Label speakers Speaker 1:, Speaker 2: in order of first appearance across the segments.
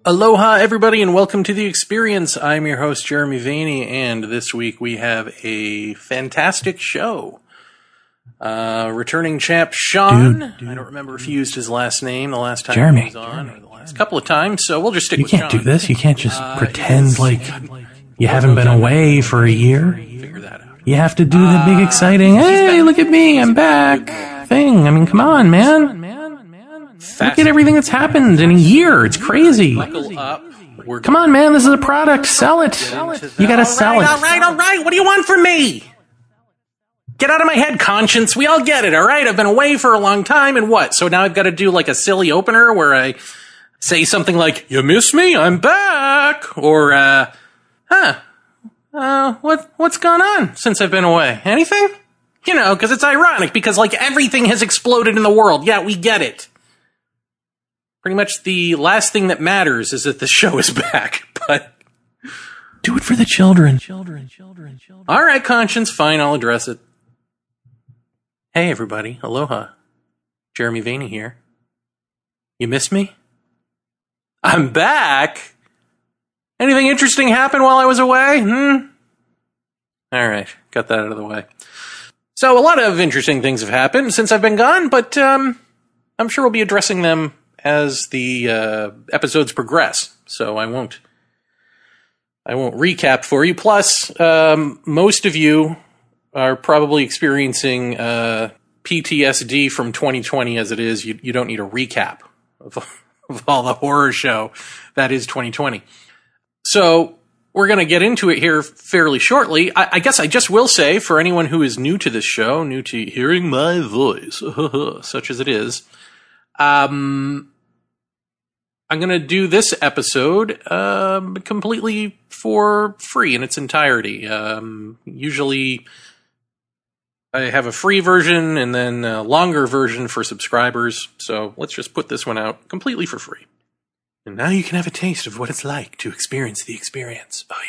Speaker 1: Aloha, everybody, and welcome to The Experience. I'm your host, Jeremy Vaeni, and this week we have a fantastic show. Returning champ Sean. I don't remember if he used his last name the last time he was on, or the last couple of times, so we'll just stick with Sean.
Speaker 2: You can't do this. You can't just pretend like you haven't been away for a year.
Speaker 1: Figure that out.
Speaker 2: You have to do the big, exciting, hey, look at me, I'm back thing. I mean, come on, man. Look at everything that's happened in a year. It's crazy.
Speaker 1: Buckle up.
Speaker 2: Come on, man. This is a product. Sell it. You gotta sell it.
Speaker 1: All right. What do you want from me? Get out of my head, conscience. We all get it, all right? I've been away for a long time, and what? So now I've got to do like a silly opener where I say something like, you miss me? I'm back. Or, what's gone on since I've been away? Anything? You know, because it's ironic, because like everything has exploded in the world. Yeah, we get it. Pretty much the last thing that matters is that the show is back, but
Speaker 2: do it for the children.
Speaker 1: All right, conscience, fine, I'll address it. Hey, everybody, aloha. Jeremy Vaeni here. You missed me? I'm back. Anything interesting happen while I was away? All right, got that out of the way. So a lot of interesting things have happened since I've been gone, but I'm sure we'll be addressing them as the episodes progress, so I won't recap for you. Plus, most of you are probably experiencing PTSD from 2020 as it is. You don't need a recap of all the horror show that is 2020. So we're going to get into it here fairly shortly. I guess I just will say, for anyone who is new to this show, new to hearing my voice, such as it is, I'm going to do this episode completely for free in its entirety. Usually I have a free version and then a longer version for subscribers. So let's just put this one out completely for free. And now you can have a taste of what it's like to experience the experience. Oh,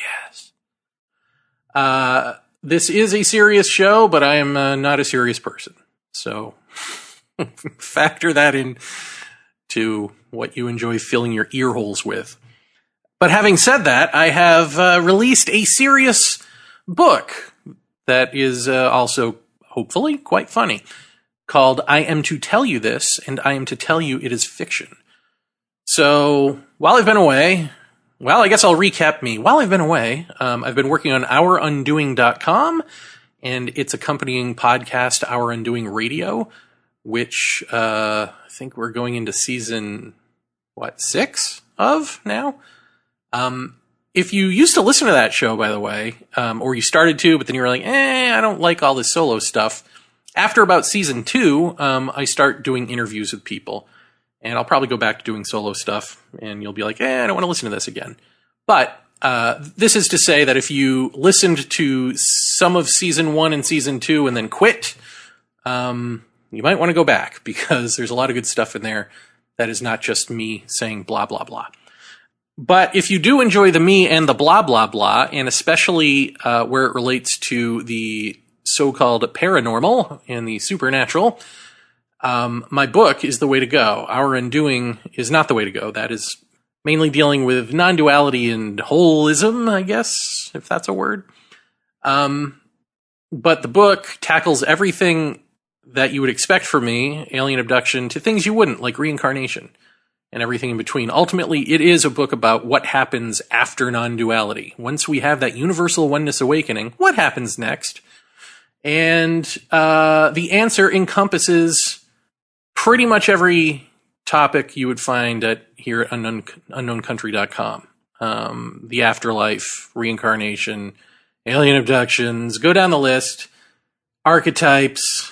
Speaker 1: yes. This is a serious show, but I am not a serious person. So factor that in to what you enjoy filling your ear holes with. But having said that, I have released a serious book that is also, hopefully, quite funny, called I Am to Tell You This, and I Am to Tell You It Is Fiction. So, while I've been away, well, I guess I'll recap me. While I've been away, I've been working on OurUndoing.com and its accompanying podcast, Our Undoing Radio, which I think we're going into season, 6 of now? If you used to listen to that show, by the way, or you started to, but then you were like, I don't like all this solo stuff. After about season 2, I start doing interviews with people. And I'll probably go back to doing solo stuff, and you'll be like, I don't want to listen to this again. But this is to say that if you listened to some of season 1 and season 2 and then quit, you might want to go back, because there's a lot of good stuff in there that is not just me saying blah, blah, blah. But if you do enjoy the me and the blah, blah, blah, and especially where it relates to the so-called paranormal and the supernatural, my book is the way to go. Our Undoing is not the way to go. That is mainly dealing with non-duality and holism, I guess, if that's a word. But the book tackles everything that you would expect from me, alien abduction, to things you wouldn't, like reincarnation and everything in between. Ultimately, it is a book about what happens after non-duality. Once we have that universal oneness awakening, what happens next? And the answer encompasses pretty much every topic you would find here at unknowncountry.com. The afterlife, reincarnation, alien abductions, go down the list. Archetypes,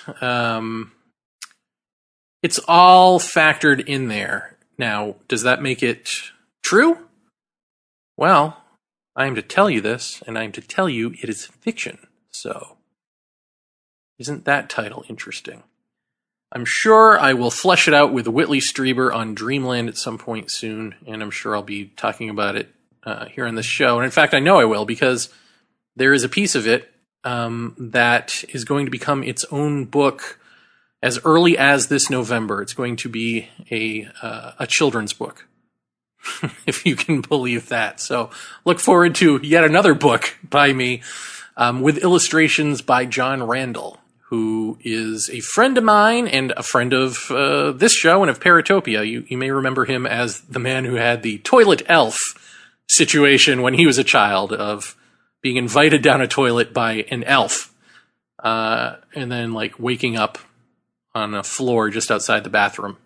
Speaker 1: it's all factored in there. Now, does that make it true? Well, I am to tell you this, and I am to tell you it is fiction. So, isn't that title interesting? I'm sure I will flesh it out with Whitley Strieber on Dreamland at some point soon, and I'm sure I'll be talking about it here on this show. And in fact, I know I will, because there is a piece of it that is going to become its own book as early as this November. It's going to be a children's book. if you can believe that. So look forward to yet another book by me, with illustrations by John Randall, who is a friend of mine and a friend of this show and of Paratopia. You may remember him as the man who had the toilet elf situation when he was a child, of being invited down a toilet by an elf, and then like waking up on a floor just outside the bathroom.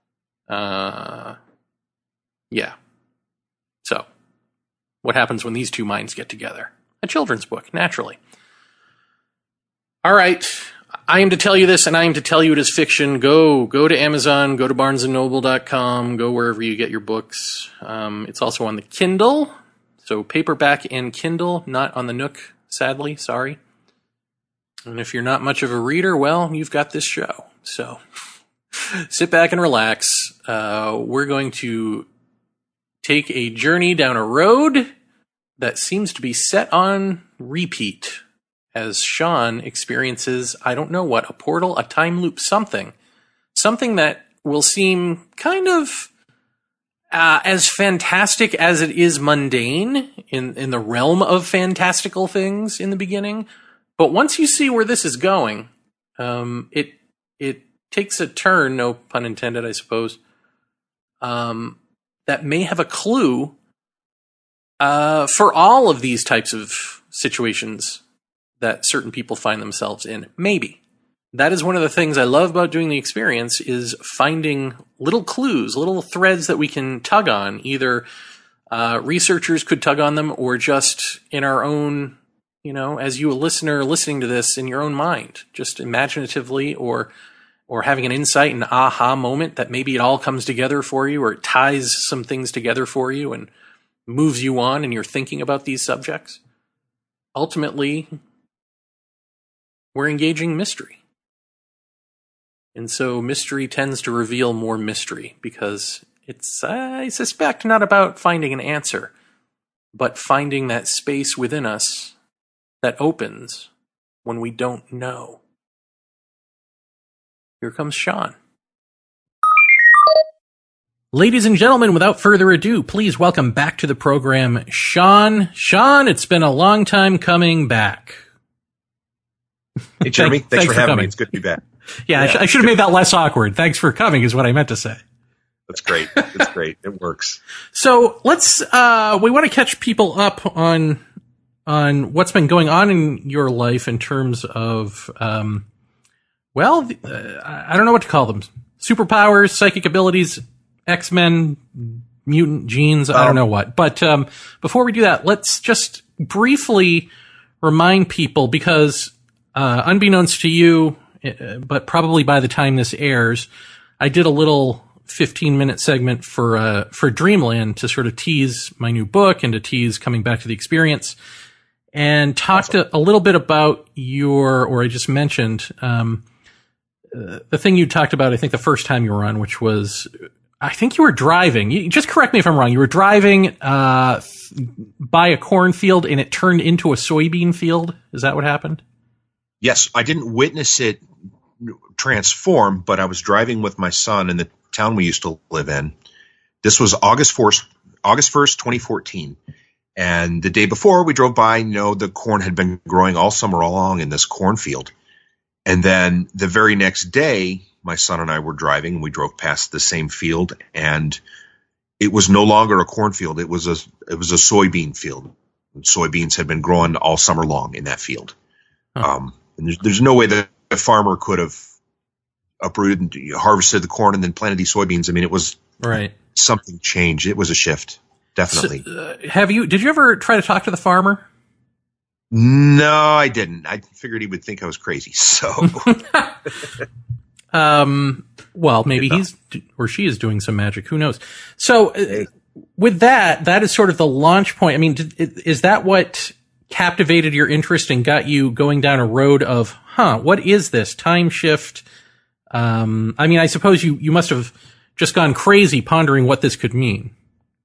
Speaker 1: Yeah. So, what happens when these two minds get together? A children's book, naturally. All right. I am to tell you this, and I am to tell you it is fiction. Go to Amazon, go to barnesandnoble.com, go wherever you get your books. It's also on the Kindle, so paperback and Kindle, not on the Nook, sadly, sorry. And if you're not much of a reader, well, you've got this show. So sit back and relax. We're going to take a journey down a road that seems to be set on repeat as Sean experiences, I don't know what, a portal, a time loop, something that will seem kind of as fantastic as it is mundane in the realm of fantastical things in the beginning. But once you see where this is going, it takes a turn, no pun intended, I suppose, that may have a clue for all of these types of situations that certain people find themselves in. Maybe. That is one of the things I love about doing the experience, is finding little clues, little threads that we can tug on. Either researchers could tug on them, or just in our own, as you a listener listening to this, in your own mind, just imaginatively, or having an insight, an aha moment that maybe it all comes together for you, or it ties some things together for you and moves you on and you're thinking about these subjects. Ultimately, we're engaging mystery. And so mystery tends to reveal more mystery, because it's, I suspect, not about finding an answer, but finding that space within us that opens when we don't know. Here comes Sean. Ladies and gentlemen, without further ado, please welcome back to the program, Sean. Sean, it's been a long time coming back.
Speaker 3: Hey, Jeremy. Thanks for having me. It's good to be back.
Speaker 1: Yeah. I should have made that less awkward. Thanks for coming is what I meant to say.
Speaker 3: That's great. That's great. It works.
Speaker 1: So let's, we want to catch people up on what's been going on in your life in terms of, I don't know what to call them. Superpowers, psychic abilities, X-Men, mutant genes, I don't know what. But before we do that, let's just briefly remind people, because unbeknownst to you, but probably by the time this airs, I did a little 15-minute segment for Dreamland to sort of tease my new book and to tease coming back to the experience, and talked a little bit about I just mentioned the thing you talked about, I think, the first time you were on, which was, I think you were driving. You, just correct me if I'm wrong. You were driving by a cornfield and it turned into a soybean field. Is that what happened?
Speaker 3: Yes, I didn't witness it transform, but I was driving with my son in the town we used to live in. This was August 1st, 2014. And the day before we drove by, the corn had been growing all summer long in this cornfield. And then the very next day, my son and I were driving, and we drove past the same field, and it was no longer a cornfield. It was a soybean field. Soybeans had been growing all summer long in that field. And there's no way that a farmer could have uprooted and harvested the corn and then planted these soybeans. I mean, it was
Speaker 1: right.
Speaker 3: Something changed. It was a shift, definitely.
Speaker 1: So, did you ever try to talk to the farmer?
Speaker 3: No, I didn't. I figured he would think I was crazy. So,
Speaker 1: well, maybe he's or she is doing some magic. Who knows? So, with that is sort of the launch point. I mean, is that what captivated your interest and got you going down a road of, what is this time shift? I mean, I suppose you must have just gone crazy pondering what this could mean.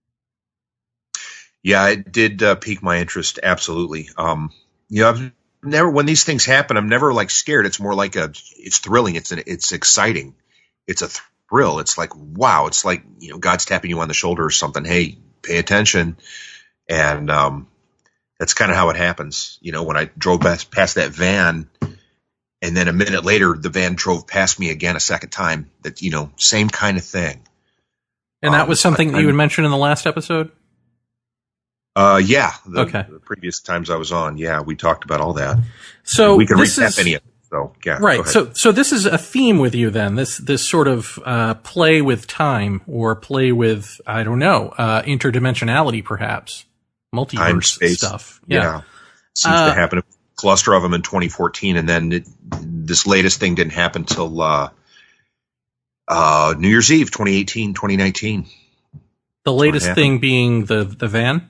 Speaker 3: Yeah, it did pique my interest. Absolutely. I've never, when these things happen, I'm never like scared. It's more like it's thrilling. It's exciting. It's a thrill. It's like, wow, it's like, God's tapping you on the shoulder or something. Hey, pay attention. And that's kind of how it happens. When I drove past that van, and then a minute later, the van drove past me again a second time. That, same kind of thing.
Speaker 1: And that was something that you had mentioned in the last episode?
Speaker 3: Yeah. The previous times I was on, we talked about all that.
Speaker 1: So
Speaker 3: we can recap any of it. So, yeah.
Speaker 1: Right. So this is a theme with you then, this sort of play with time, or play with, I don't know, interdimensionality perhaps. Multiverse
Speaker 3: time, space
Speaker 1: stuff.
Speaker 3: Yeah. Seems to happen. A cluster of them in 2014, and then this latest thing didn't happen till New Year's Eve, 2018, 2019.
Speaker 1: The latest thing being the van?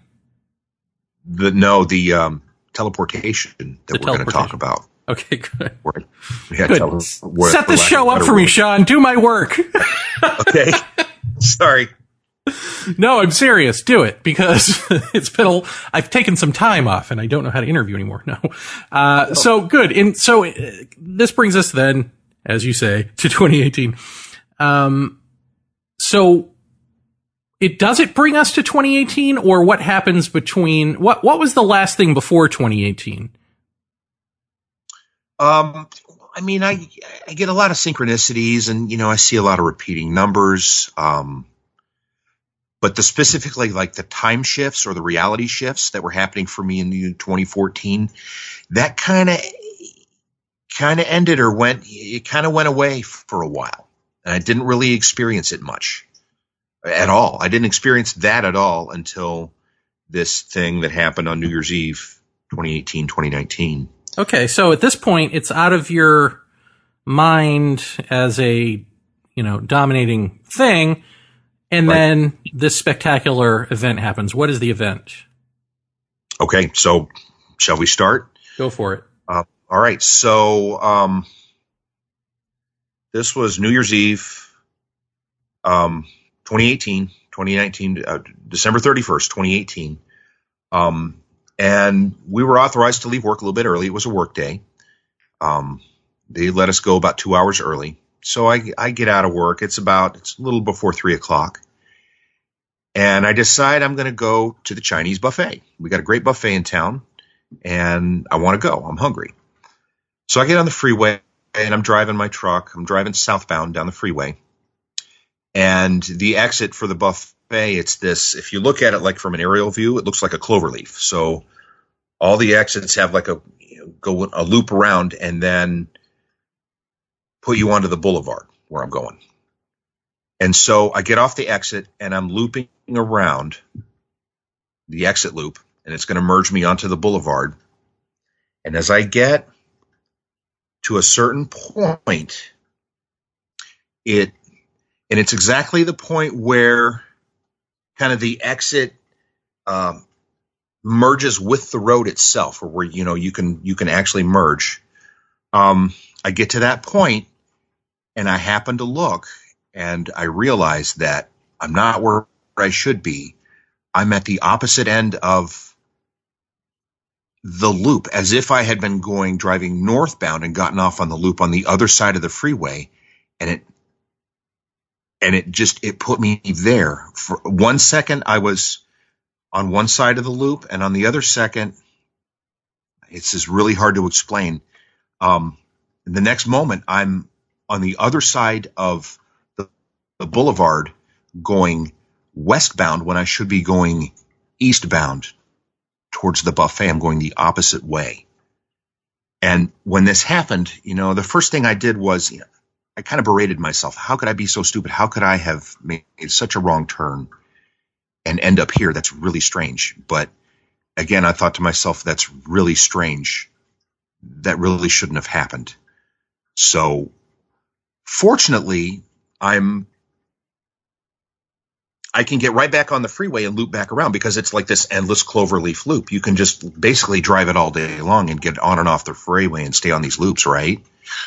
Speaker 3: The teleportation that we're going to talk about.
Speaker 1: Okay, good.
Speaker 3: Good.
Speaker 1: Set the show up for me, Sean. Do my work.
Speaker 3: Okay. Sorry.
Speaker 1: No, I'm serious. Do it, because I've taken some time off and I don't know how to interview anymore. No. So good. And so this brings us then, as you say, to 2018. So does it bring us to 2018, or what happens between, what was the last thing before 2018?
Speaker 3: I mean, I get a lot of synchronicities, and, I see a lot of repeating numbers. But specifically like the time shifts or the reality shifts that were happening for me in 2014, that kind of ended, or it kind of went away for a while. And I didn't really experience it much at all. I didn't experience that at all until this thing that happened on New Year's Eve, 2018, 2019.
Speaker 1: Okay. So at this point, it's out of your mind as a, dominating thing. And then this spectacular event happens. What is the event?
Speaker 3: Okay, so shall we start?
Speaker 1: Go for it.
Speaker 3: All right, so this was New Year's Eve, 2019, December 31st, 2018. And we were authorized to leave work a little bit early. It was a work day. They let us go about 2 hours early. So I get out of work. It's a little before 3:00. And I decide I'm going to go to the Chinese buffet. We got a great buffet in town, and I want to go. I'm hungry. So I get on the freeway, and I'm driving my truck. I'm driving southbound down the freeway. And the exit for the buffet, it's this, if you look at it like from an aerial view, it looks like a clover leaf. So all the exits have like a loop around, and then put you onto the boulevard where I'm going. And so I get off the exit, and I'm looping around the exit loop, and it's going to merge me onto the boulevard. And as I get to a certain point, it's exactly the point where kind of the exit merges with the road itself, or where you can actually merge. I get to that point, and I happen to look, and I realize that I'm not where I should be. I'm at the opposite end of the loop, as if I had been driving northbound and gotten off on the loop on the other side of the freeway, and it put me there. For 1 second, I was on one side of the loop, and on the other second, it's just really hard to explain. The next moment, I'm on the other side of the boulevard going westbound when I should be going eastbound towards the buffet. I'm going the opposite way. And when this happened, the first thing I did was I kind of berated myself. How could I be so stupid? How could I have made such a wrong turn and end up here? That's really strange. But again, I thought to myself, that's really strange. That really shouldn't have happened. So fortunately, I can get right back on the freeway and loop back around, because it's like this endless cloverleaf loop. You can just basically drive it all day long and get on and off the freeway and stay on these loops, right?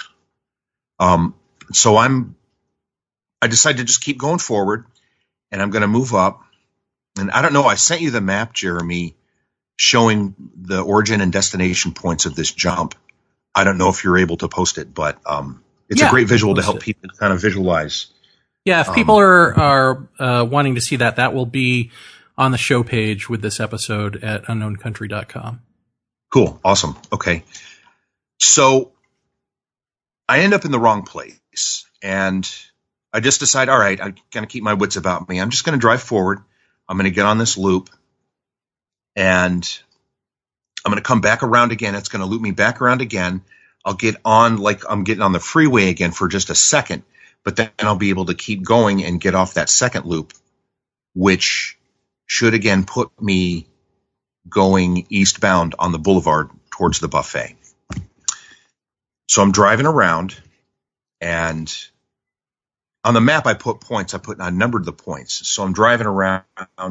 Speaker 3: So I decided to just keep going forward, and I'm going to move up. And I don't know, I sent you the map, Jeremy, showing the origin and destination points of this jump. I don't know if you're able to post it, but it's a great visual to help people kind of visualize
Speaker 1: Yeah, if people are wanting to see that, that will be on the show page with this episode at unknowncountry.com.
Speaker 3: Cool. Awesome. Okay. So I end up in the wrong place, and I just decide, all right, I'm going to keep my wits about me. I'm just going to drive forward. I'm going to get on this loop, and I'm going to come back around again. It's going to loop me back around again. I'll get on like I'm getting on the freeway again for just a second, but then I'll be able to keep going and get off that second loop, which should again put me going eastbound on the boulevard towards the buffet. So I'm driving around, and on the map I put points. I numbered the points. So I'm driving around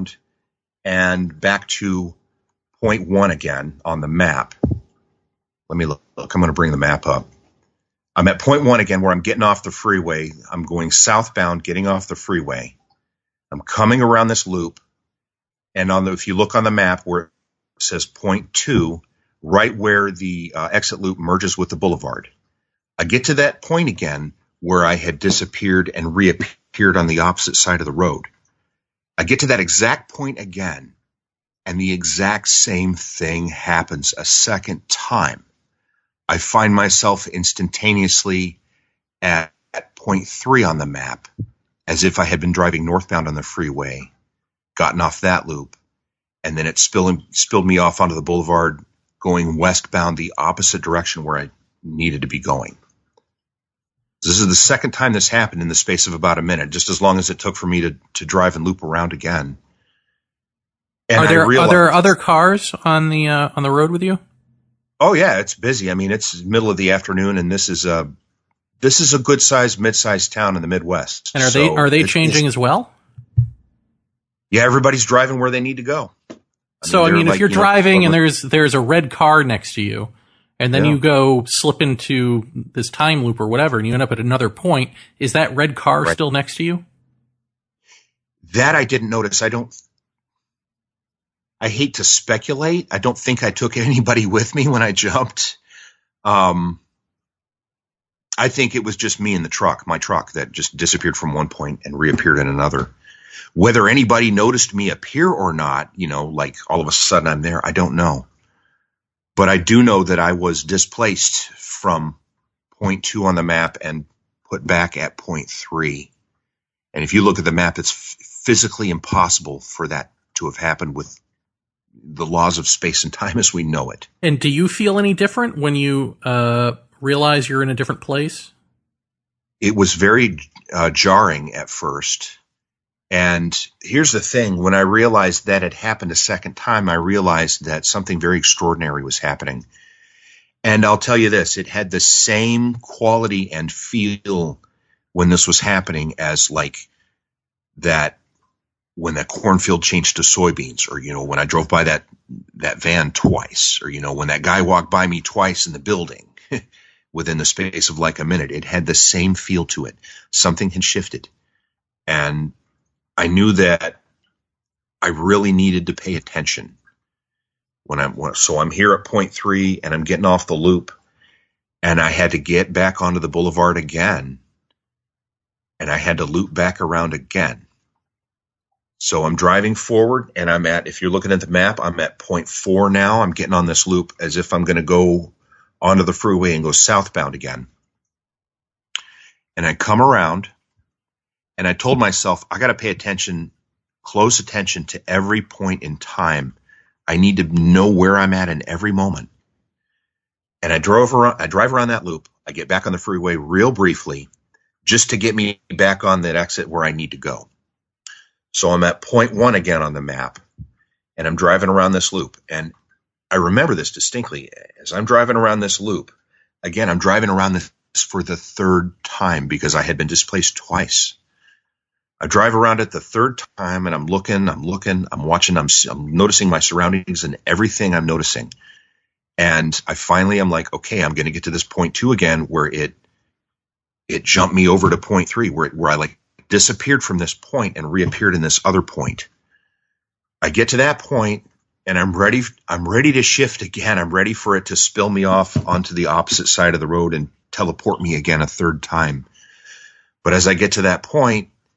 Speaker 3: and back to point 1 again on the map. Let me look. I'm going to bring the map up. I'm at point 1 again where I'm getting off the freeway. I'm going southbound, getting off the freeway. I'm coming around this loop, and if you look on the map where it says point 2, right where the exit loop merges with the boulevard, I get to that point again where I had disappeared and reappeared on the opposite side of the road. I get to that exact point again, and the exact same thing happens a second time. I find myself instantaneously at point 3 on the map, as if I had been driving northbound on the freeway, gotten off that loop, and then it spilled me off onto the boulevard, going westbound the opposite direction where I needed to be going. This is the second time this happened in the space of about a minute, just as long as it took for me to drive and loop around again. And
Speaker 1: are there other cars on the road with you?
Speaker 3: Oh yeah, it's busy. I mean, it's middle of the afternoon, and this is a good sized, mid-sized town in the Midwest.
Speaker 1: And are they changing as well?
Speaker 3: Yeah, everybody's driving where they need to go.
Speaker 1: I mean, if you're driving and there's a red car next to you, and then you go slip into this time loop or whatever, and you end up at another point, is that red car still next to you?
Speaker 3: That I didn't notice. I hate to speculate. I don't think I took anybody with me when I jumped. I think it was just me and my truck that just disappeared from one point and reappeared in another. Whether anybody noticed me appear or not, like all of a sudden I'm there, I don't know. But I do know that I was displaced from point 2 on the map and put back at point 3. And if you look at the map, it's physically impossible for that to have happened with the laws of space and time as we know it.
Speaker 1: And do you feel any different when you realize you're in a different place?
Speaker 3: It was very jarring at first. And here's the thing. When I realized that it happened a second time, I realized that something very extraordinary was happening. And I'll tell you this, it had the same quality and feel when this was happening as like that when that cornfield changed to soybeans, or, when I drove by that van twice, or, when that guy walked by me twice in the building within the space of like a minute. It had the same feel to it. Something had shifted. And I knew that I really needed to pay attention so I'm here at point 3 and I'm getting off the loop, and I had to get back onto the boulevard again, and I had to loop back around again. So I'm driving forward, and if you're looking at the map, I'm at point 4 now. I'm getting on this loop as if I'm going to go onto the freeway and go southbound again. And I come around, and I told myself, I got to pay close attention to every point in time. I need to know where I'm at in every moment. And I drive around that loop. I get back on the freeway real briefly, just to get me back on that exit where I need to go. So I'm at point 1 again on the map, and I'm driving around this loop. And I remember this distinctly. As I'm driving around this loop, again, I'm driving around this for the 3rd time because I had been displaced twice. I drive around it the 3rd time, and I'm looking, I'm watching, I'm noticing my surroundings and everything I'm noticing. And I'm like, okay, I'm going to get to this point 2 again where it jumped me over to point 3 where I like disappeared from this point and reappeared in this other point. I get to that point, and I'm ready to shift again. I'm ready for it to spill me off onto the opposite side of the road and teleport me again a 3rd time. But as I get to that point,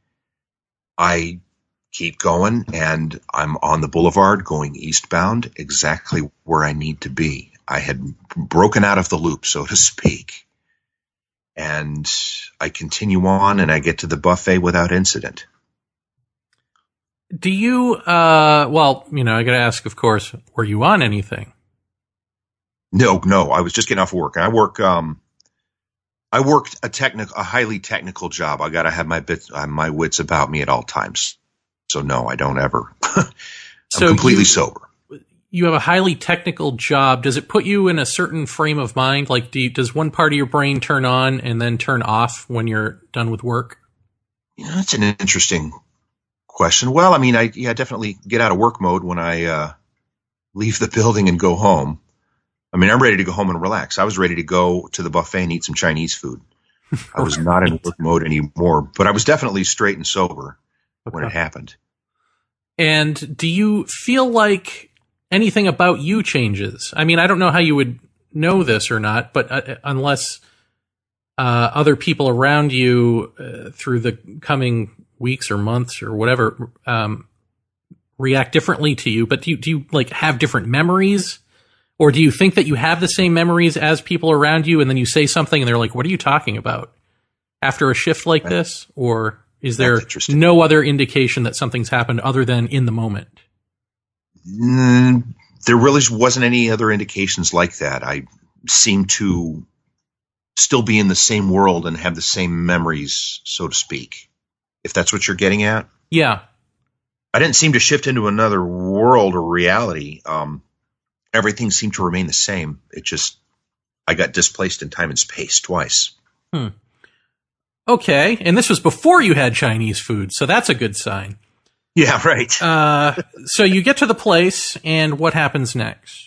Speaker 3: I keep going, and I'm on the boulevard going eastbound, exactly where I need to be. I had broken out of the loop, so to speak. And I continue on, and I get to the buffet without incident.
Speaker 1: Do you, I gotta ask, of course, were you on anything?
Speaker 3: No, I was just getting off work. I worked a highly technical job. I gotta have my wits about me at all times. So no, I don't ever. I'm completely sober.
Speaker 1: You have a highly technical job. Does it put you in a certain frame of mind? Like, does one part of your brain turn on and then turn off when you're done with work?
Speaker 3: That's an interesting question. Well, I mean, I definitely get out of work mode when I leave the building and go home. I mean, I'm ready to go home and relax. I was ready to go to the buffet and eat some Chinese food. I was not in work mode anymore, but I was definitely straight and sober when it happened.
Speaker 1: And do you feel like anything about you changes? I mean, I don't know how you would know this or not, but unless other people around you through the coming weeks or months or whatever react differently to you, but do you like have different memories? Or do you think that you have the same memories as people around you, and then you say something and they're like, what are you talking about? After a shift like this? Or is there no other indication that something's happened other than in the moment?
Speaker 3: There really wasn't any other indications like that. I seem to still be in the same world and have the same memories, so to speak, if that's what you're getting at.
Speaker 1: Yeah.
Speaker 3: I didn't seem to shift into another world or reality. Everything seemed to remain the same. I got displaced in time and space twice.
Speaker 1: Okay. And this was before you had Chinese food, so that's a good sign.
Speaker 3: Yeah, right.
Speaker 1: So you get to the place, and what happens next?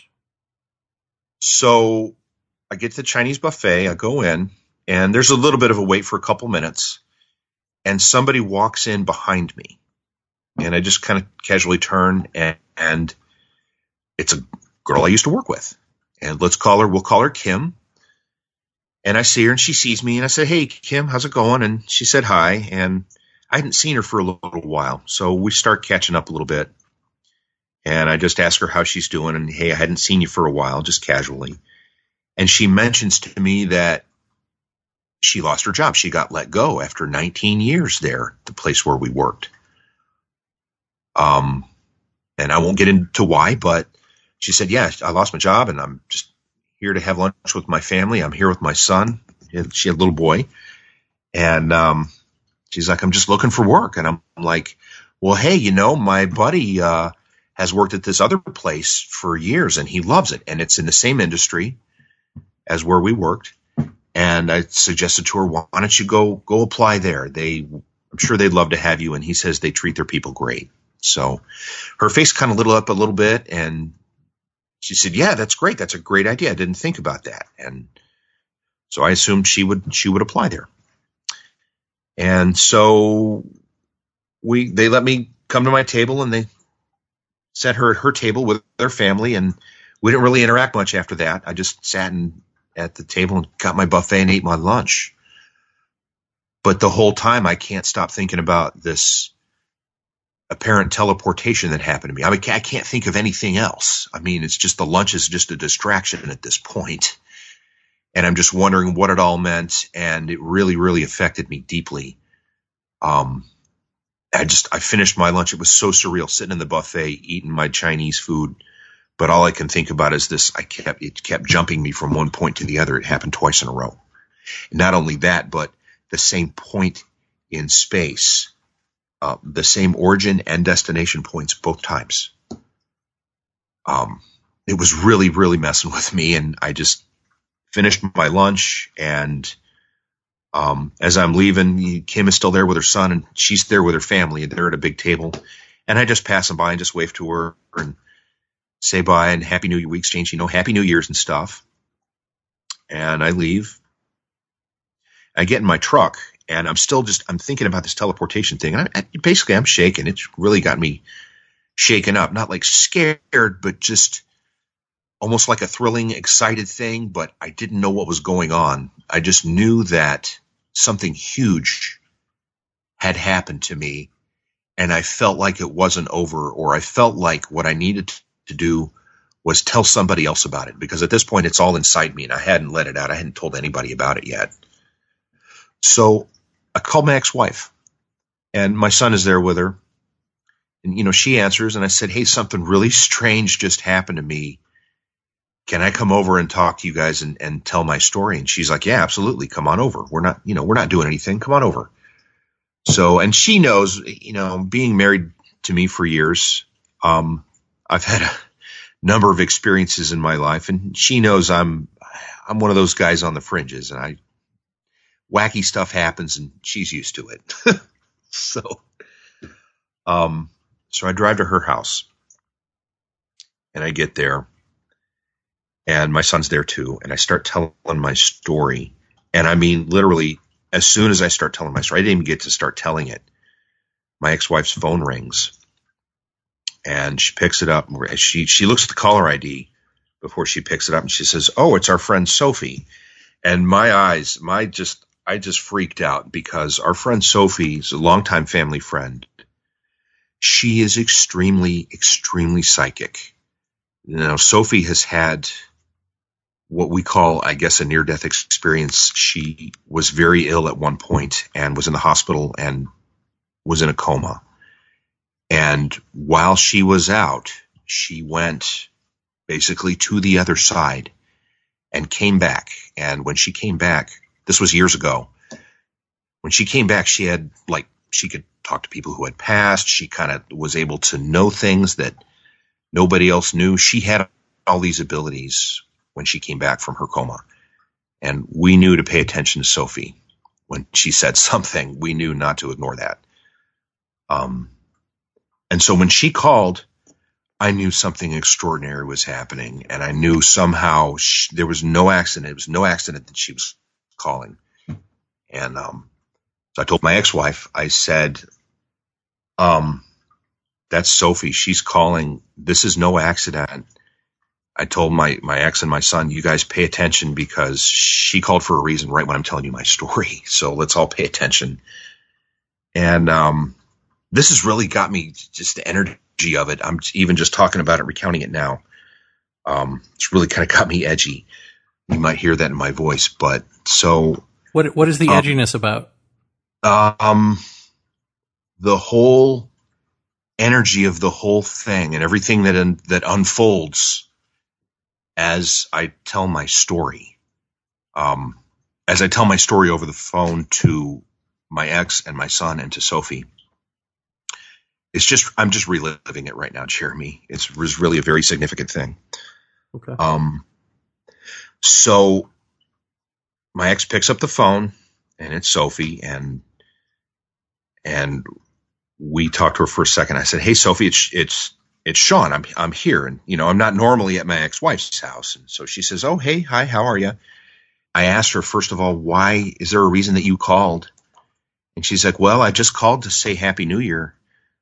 Speaker 3: So I get to the Chinese buffet. I go in, and there's a little bit of a wait for a couple minutes, and somebody walks in behind me. And I just kind of casually turn, and it's a girl I used to work with. And we'll call her Kim. And I see her, and she sees me, and I say, hey, Kim, how's it going? And she said hi, and I hadn't seen her for a little while. So we start catching up a little bit. And I just ask her how she's doing, and hey, I hadn't seen you for a while, just casually. And she mentions to me that she lost her job. She got let go after 19 years there, the place where we worked. And I won't get into why, but she said, yeah, I lost my job, and I'm just here to have lunch with my family. I'm here with my son. She had a little boy. And she's like, I'm just looking for work. And I'm like, well, hey, my buddy has worked at this other place for years, and he loves it. And it's in the same industry as where we worked. And I suggested to her, why don't you go apply there? I'm sure they'd love to have you. And he says they treat their people great. So her face kind of lit up a little bit, and she said, yeah, that's great. That's a great idea. I didn't think about that. And so I assumed she would apply there. And so they let me come to my table, and they set her at her table with their family. And we didn't really interact much after that. I just sat at the table and got my buffet and ate my lunch. But the whole time I can't stop thinking about this apparent teleportation that happened to me. I mean, I can't think of anything else. I mean, it's just the lunch is just a distraction at this point. And I'm just wondering what it all meant. And it really, really affected me deeply. I finished my lunch. It was so surreal sitting in the buffet, eating my Chinese food. But all I can think about is this. It kept jumping me from one point to the other. It happened twice in a row. And not only that, but the same point in space. The same origin and destination points both times. It was really, really messing with me, and I just finished my lunch, and as I'm leaving, Kim is still there with her son, and she's there with her family, and they're at a big table, and I just pass them by and just wave to her and say bye and Happy New Year. We exchange, Happy New Year's and stuff, and I leave. I get in my truck, and I'm thinking about this teleportation thing. And I'm shaken. It's really got me shaken up. Not like scared, but just almost like a thrilling, excited thing. But I didn't know what was going on. I just knew that something huge had happened to me. and I felt like it wasn't over, or I felt like what I needed to do was tell somebody else about it, because at this point it's all inside me and I hadn't let it out. I hadn't told anybody about it yet. So I called my ex-wife, and my son is there with her. And, she answers, and I said, hey, something really strange just happened to me. Can I come over and talk to you guys and tell my story? And she's like, yeah, absolutely. Come on over. We're not doing anything. Come on over. So, and she knows, being married to me for years, I've had a number of experiences in my life, and she knows I'm one of those guys on the fringes, and wacky stuff happens, and she's used to it. So I drive to her house, and I get there, and my son's there too, and I start telling my story. And I mean, literally, as soon as I start telling my story, I didn't even get to start telling it, my ex-wife's phone rings, and she picks it up. She looks at the caller ID before she picks it up, and she says, oh, it's our friend Sophie. And I just freaked out, because our friend Sophie is a longtime family friend. She is extremely, extremely psychic. Sophie has had what we call, I guess, a near-death experience. She was very ill at one point and was in the hospital and was in a coma. And while she was out, she went basically to the other side and came back. And when she came back, this was years ago, when she came back, she could talk to people who had passed. She kind of was able to know things that nobody else knew. She had all these abilities when she came back from her coma. And we knew to pay attention to Sophie. When she said something, we knew not to ignore that. And so when she called, I knew something extraordinary was happening, and I knew somehow there was no accident. It was no accident that she was calling. And so I told my ex-wife, I said, that's Sophie. She's calling. This is no accident. I told my ex and my son, you guys pay attention, because she called for a reason right when I'm telling you my story. So let's all pay attention. And this has really got me, just the energy of it. I'm even just talking about it, recounting it now. It's really kind of got me edgy. You might hear that in my voice. But so
Speaker 1: what is the edginess about?
Speaker 3: The whole energy of the whole thing and everything that unfolds as I tell my story. As I tell my story over the phone to my ex and my son and to Sophie, I'm just reliving it right now, Jeremy. It was really a very significant thing.
Speaker 1: Okay.
Speaker 3: So my ex picks up the phone, and it's Sophie, and we talked to her for a second. I said, "Hey, Sophie, it's Sean. I'm here, and I'm not normally at my ex-wife's house." And so she says, "Oh, hey, hi, how are you?" I asked her, first of all, why is there a reason that you called? And she's like, "Well, I just called to say Happy New Year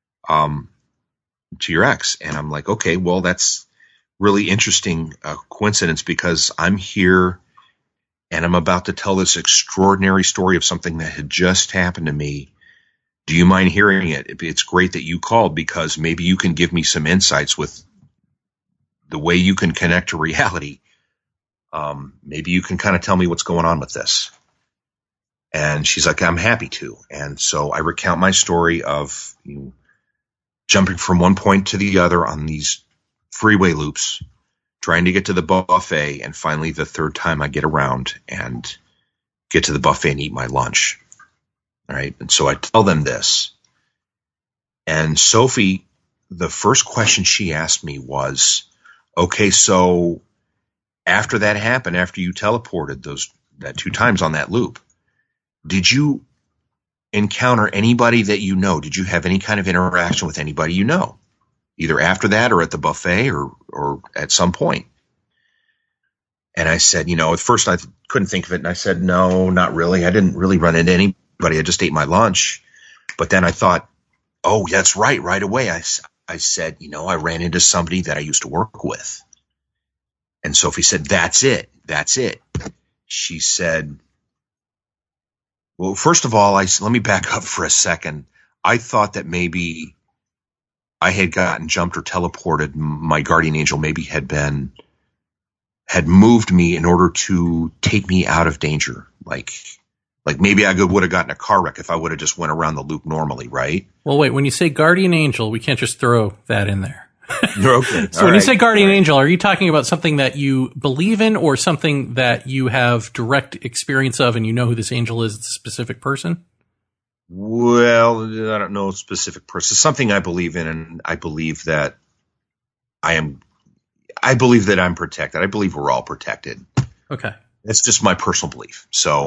Speaker 3: to your ex." And I'm like, "Okay, well, that's really interesting coincidence, because I'm here and I'm about to tell this extraordinary story of something that had just happened to me. Do you mind hearing it? It's great that you called, because maybe you can give me some insights with the way you can connect to reality. Maybe you can kind of tell me what's going on with this." And she's like, "I'm happy to." And so I recount my story of jumping from one point to the other on these freeway loops, trying to get to the buffet, and finally the third time I get around and get to the buffet and eat my lunch. All right. And so I tell them this. And Sophie, the first question she asked me was, "Okay, so after that happened, after you teleported that 2 times on that loop, did you encounter anybody that you know? Did you have any kind of interaction with anybody you know, either after that or at the buffet or at some point?" And I said, at first I couldn't think of it. And I said, "No, not really. I didn't really run into anybody. I just ate my lunch." But then I thought, oh, that's right away. I said, I ran into somebody that I used to work with. And Sophie said, That's it. She said, "Well, first of all, let me back up for a second. I thought that maybe I had gotten jumped or teleported. My guardian angel maybe had moved me in order to take me out of danger. Like maybe I would have gotten a car wreck if I would have just went around the loop normally, right?
Speaker 1: Well, wait, when you say guardian angel, we can't just throw that in there.
Speaker 3: Okay.
Speaker 1: So when you say guardian angel, are you talking about something that you believe in or something that you have direct experience of and you know who this angel is, it's a specific person?
Speaker 3: Well, I don't know a specific person. It's something I believe in, and I believe that I'm protected. I believe we're all protected.
Speaker 1: Okay.
Speaker 3: It's just my personal belief. So,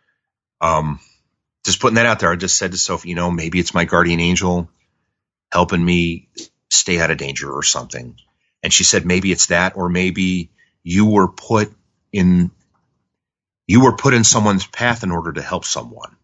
Speaker 3: just putting that out there, I just said to Sophie, maybe it's my guardian angel helping me stay out of danger or something. And she said, maybe it's that, or maybe you were put in someone's path in order to help someone.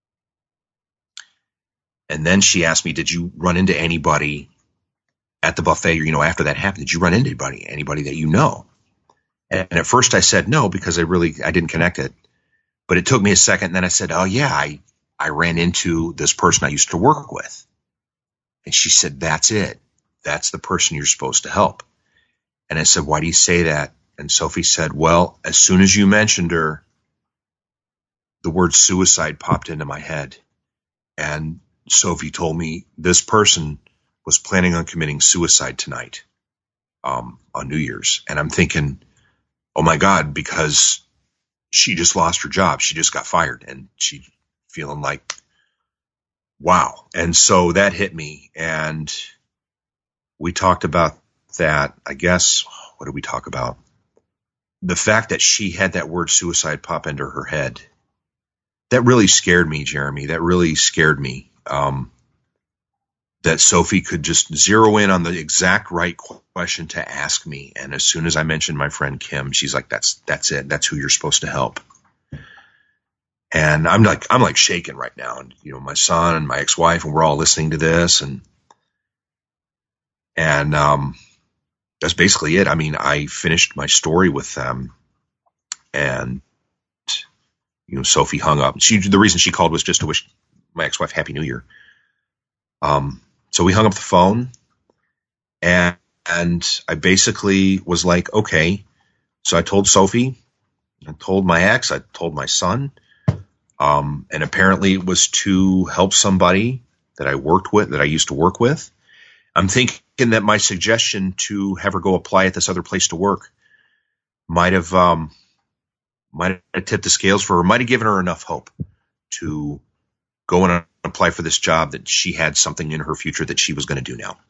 Speaker 3: And then she asked me, did you run into anybody at the buffet, or, after that happened, did you run into anybody that you know? And at first I said no, because I didn't connect it. But it took me a second. And then I said, oh yeah, I ran into this person I used to work with. And she said, that's it. That's the person you're supposed to help. And I said, why do you say that? And Sophie said, well, as soon as you mentioned her, the word suicide popped into my head. And Sophie told me this person was planning on committing suicide tonight, on New Year's. And I'm thinking, oh my God, because she just lost her job. She just got fired, and she's feeling like, wow. And so that hit me, and we talked about that. I guess, what did we talk about? The fact that she had that word suicide pop into her head. That really scared me, Jeremy. That really scared me. That Sophie could just zero in on the exact right question to ask me. And as soon as I mentioned my friend Kim, she's like, that's it. That's who you're supposed to help. And I'm like shaking right now. And, my son and my ex-wife, and we're all listening to this. And that's basically it. I mean, I finished my story with them, and, Sophie hung up. The reason she called was just to wish my ex-wife Happy New Year. So we hung up the phone, and I basically was like, okay. So I told Sophie, I told my ex, I told my son, and apparently it was to help somebody that I used to work with. I'm thinking that my suggestion to have her go apply at this other place to work might have tipped the scales for her, might have given her enough hope to go and apply for this job, that she had something in her future that she was going to do now.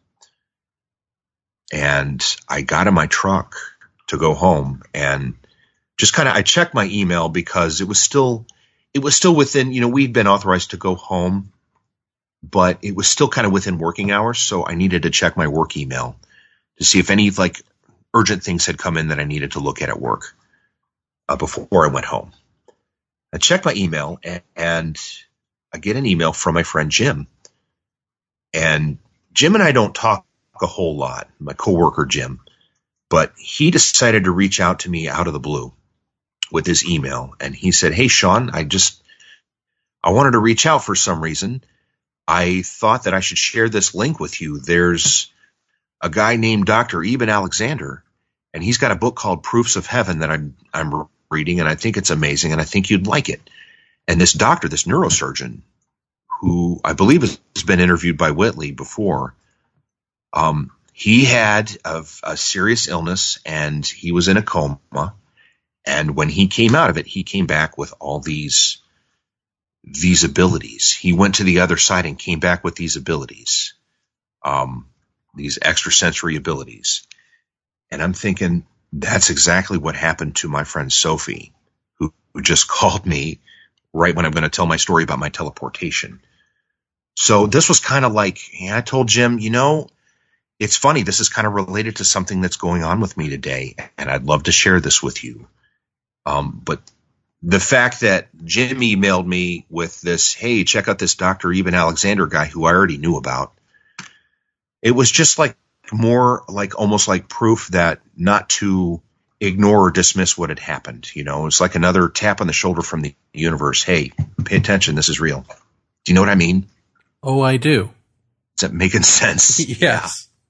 Speaker 3: And I got in my truck to go home, and just I checked my email, because it was still within, we'd been authorized to go home, but it was still kind of within working hours. So I needed to check my work email to see if any urgent things had come in that I needed to look at work before I went home. I checked my email, and I get an email from my friend Jim. And Jim and I don't talk a whole lot, my coworker Jim, but he decided to reach out to me out of the blue with his email. And he said, hey, Sean, I wanted to reach out for some reason. I thought that I should share this link with you. There's a guy named Dr. Eben Alexander, and he's got a book called Proofs of Heaven that I'm reading, and I think it's amazing, and I think you'd like it. And this doctor, this neurosurgeon, who I believe has been interviewed by Whitley before, he had a serious illness, and he was in a coma. And when he came out of it, he came back with all these abilities. He went to the other side and came back with these abilities, these extrasensory abilities. And I'm thinking, that's exactly what happened to my friend Sophie, who just called me right when I'm going to tell my story about my teleportation. So this was kind of like, I told Jim, it's funny, this is kind of related to something that's going on with me today, and I'd love to share this with you. But the fact that Jim emailed me with this, hey, check out this Dr. Eben Alexander guy who I already knew about, it was just almost like proof that not to ignore or dismiss what had happened. It's like another tap on the shoulder from the universe. Hey, pay attention. This is real. Do you know what I mean?
Speaker 1: Oh, I do.
Speaker 3: Is that making sense?
Speaker 1: Yes.
Speaker 3: Yeah.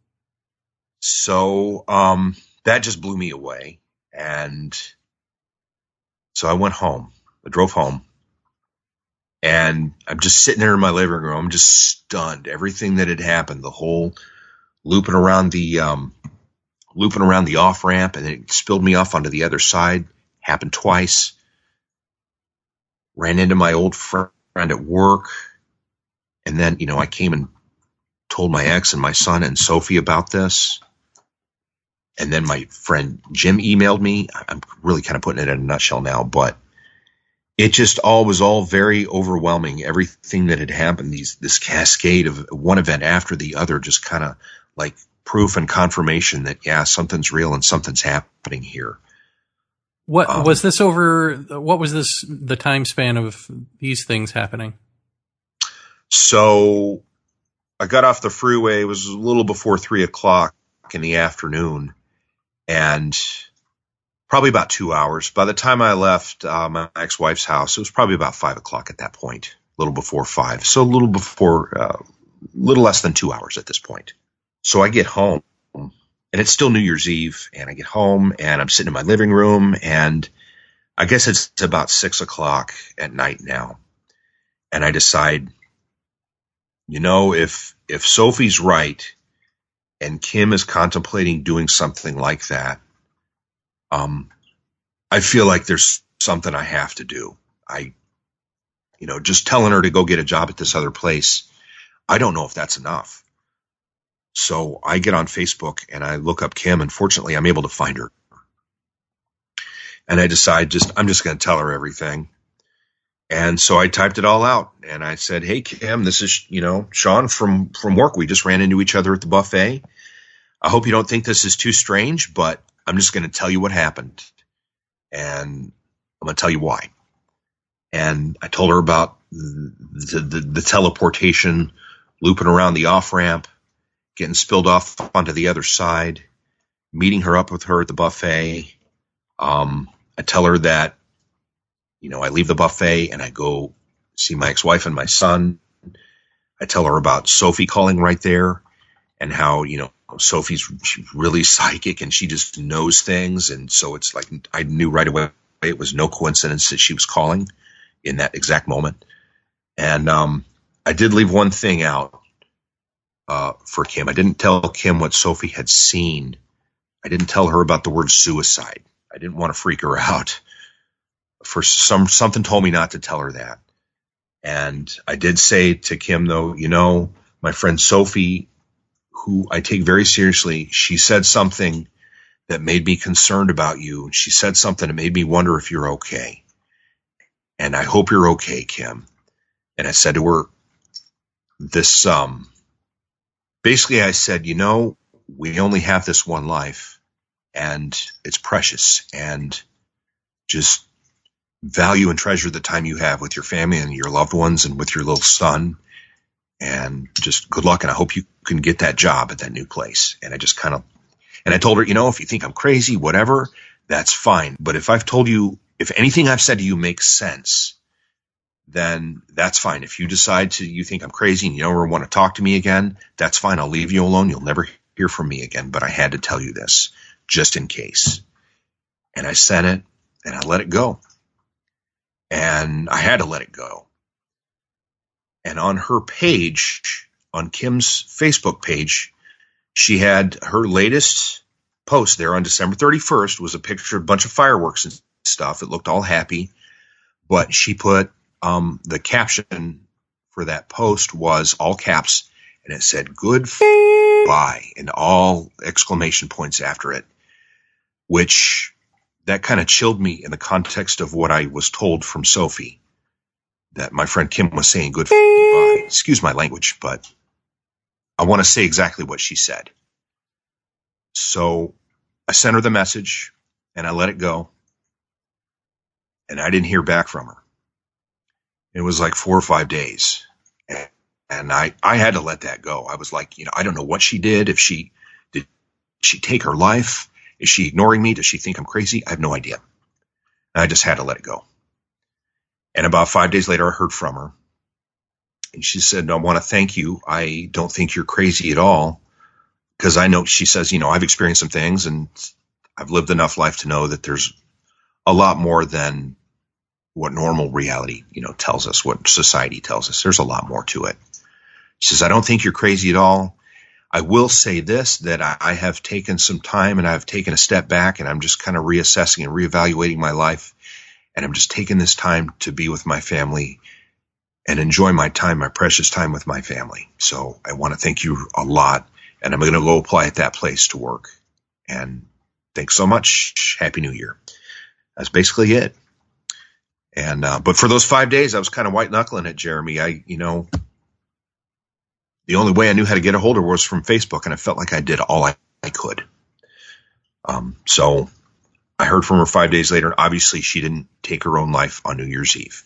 Speaker 3: So, that just blew me away. And so I went home. I drove home. And I'm just sitting there in my living room. I'm just stunned. Everything that had happened, the whole looping around the off ramp, and it spilled me off onto the other side. Happened twice. Ran into my old friend at work. And then, I came and told my ex and my son and Sophie about this. And then my friend Jim emailed me. I'm really kind of putting it in a nutshell now, but it just was all very overwhelming. Everything that had happened, this cascade of one event after the other, just kind of like proof and confirmation that, yeah, something's real and something's happening here.
Speaker 1: What was this over? What was this, the time span of these things happening?
Speaker 3: So I got off the freeway. It was a little before 3:00 in the afternoon, and probably about 2 hours. By the time I left my ex-wife's house, it was probably about 5:00 at that point, a little before 5. So a little less than 2 hours at this point. So I get home, and it's still New Year's Eve, and I get home, and I'm sitting in my living room, and I guess it's about 6:00 at night now. And I decide, if Sophie's right and Kim is contemplating doing something like that, I feel like there's something I have to do. Just telling her to go get a job at this other place, I don't know if that's enough. So I get on Facebook and I look up Kim, and fortunately I'm able to find her. And I decide I'm just going to tell her everything. And so I typed it all out, and I said, "Hey, Kim, this is, Sean from work. We just ran into each other at the buffet. I hope you don't think this is too strange, but I'm just going to tell you what happened, and I'm going to tell you why." And I told her about the teleportation, looping around the off-ramp, getting spilled off onto the other side, meeting her up with her at the buffet. I tell her that, I leave the buffet and I go see my ex-wife and my son. I tell her about Sophie calling right there, and how, Sophie's really psychic and she just knows things. And so it's like, I knew right away it was no coincidence that she was calling in that exact moment. And I did leave one thing out for Kim. I didn't tell Kim what Sophie had seen. I didn't tell her about the word suicide. I didn't want to freak her out. Something told me not to tell her that. And I did say to Kim, though, my friend Sophie, who I take very seriously, she said something that made me concerned about you. She said something that made me wonder if you're okay. And I hope you're okay, Kim. And I said to her this, basically I said, we only have this one life, and it's precious, and just value and treasure the time you have with your family and your loved ones and with your little son. And just good luck, and I hope you can get that job at that new place. And I just and I told her, if you think I'm crazy, whatever, that's fine. But if anything I've said to you makes sense, then that's fine. If you decide you think I'm crazy and you never want to talk to me again, that's fine. I'll leave you alone. You'll never hear from me again. But I had to tell you this just in case. And I sent it, and I let it go. And I had to let it go. And on her page, on Kim's Facebook page, she had her latest post there on December 31st was a picture of a bunch of fireworks and stuff. It looked all happy. But she put the caption for that post was all caps, and it said, "Goodbye," and all exclamation points after it, which that kind of chilled me in the context of what I was told from Sophie, that my friend Kim was saying goodbye. Excuse my language, but I want to say exactly what she said. So I sent her the message, and I let it go, and I didn't hear back from her. It was like 4 or 5 days, and I had to let that go. I was like, I don't know what she did. Did she take her life? Is she ignoring me? Does she think I'm crazy? I have no idea. And I just had to let it go. And about 5 days later, I heard from her. And she said, I want to thank you. I don't think you're crazy at all. Because I know, she says, I've experienced some things and I've lived enough life to know that there's a lot more than what normal reality, tells us, what society tells us. There's a lot more to it. She says, I don't think you're crazy at all. I will say this, that I have taken some time and I've taken a step back and I'm just kind of reassessing and reevaluating my life. And I'm just taking this time to be with my family and enjoy my time, my precious time with my family. So I want to thank you a lot. And I'm going to go apply at that place to work. And thanks so much. Happy New Year. That's basically it. And, but for those 5 days, I was kind of white knuckling it, Jeremy. The only way I knew how to get a hold of her was from Facebook, and I felt like I did all I could. So I heard from her 5 days later. Obviously, she didn't take her own life on New Year's Eve.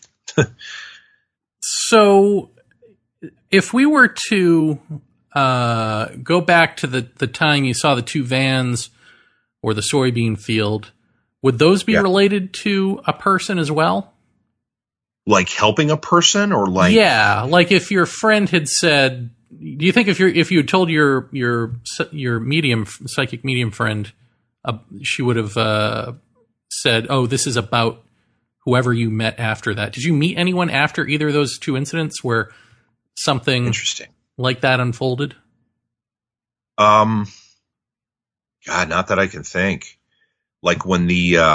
Speaker 1: So if we were to go back to the time you saw the two vans or the soybean field, would those be related to a person as well?
Speaker 3: Like helping a person, or like? Yeah,
Speaker 1: like if your friend had said, do you think if you had told your psychic medium friend, she would have said, "Oh, this is about whoever you met after that." Did you meet anyone after either of those two incidents where something
Speaker 3: interesting
Speaker 1: like that unfolded?
Speaker 3: God, not that I can think. Like when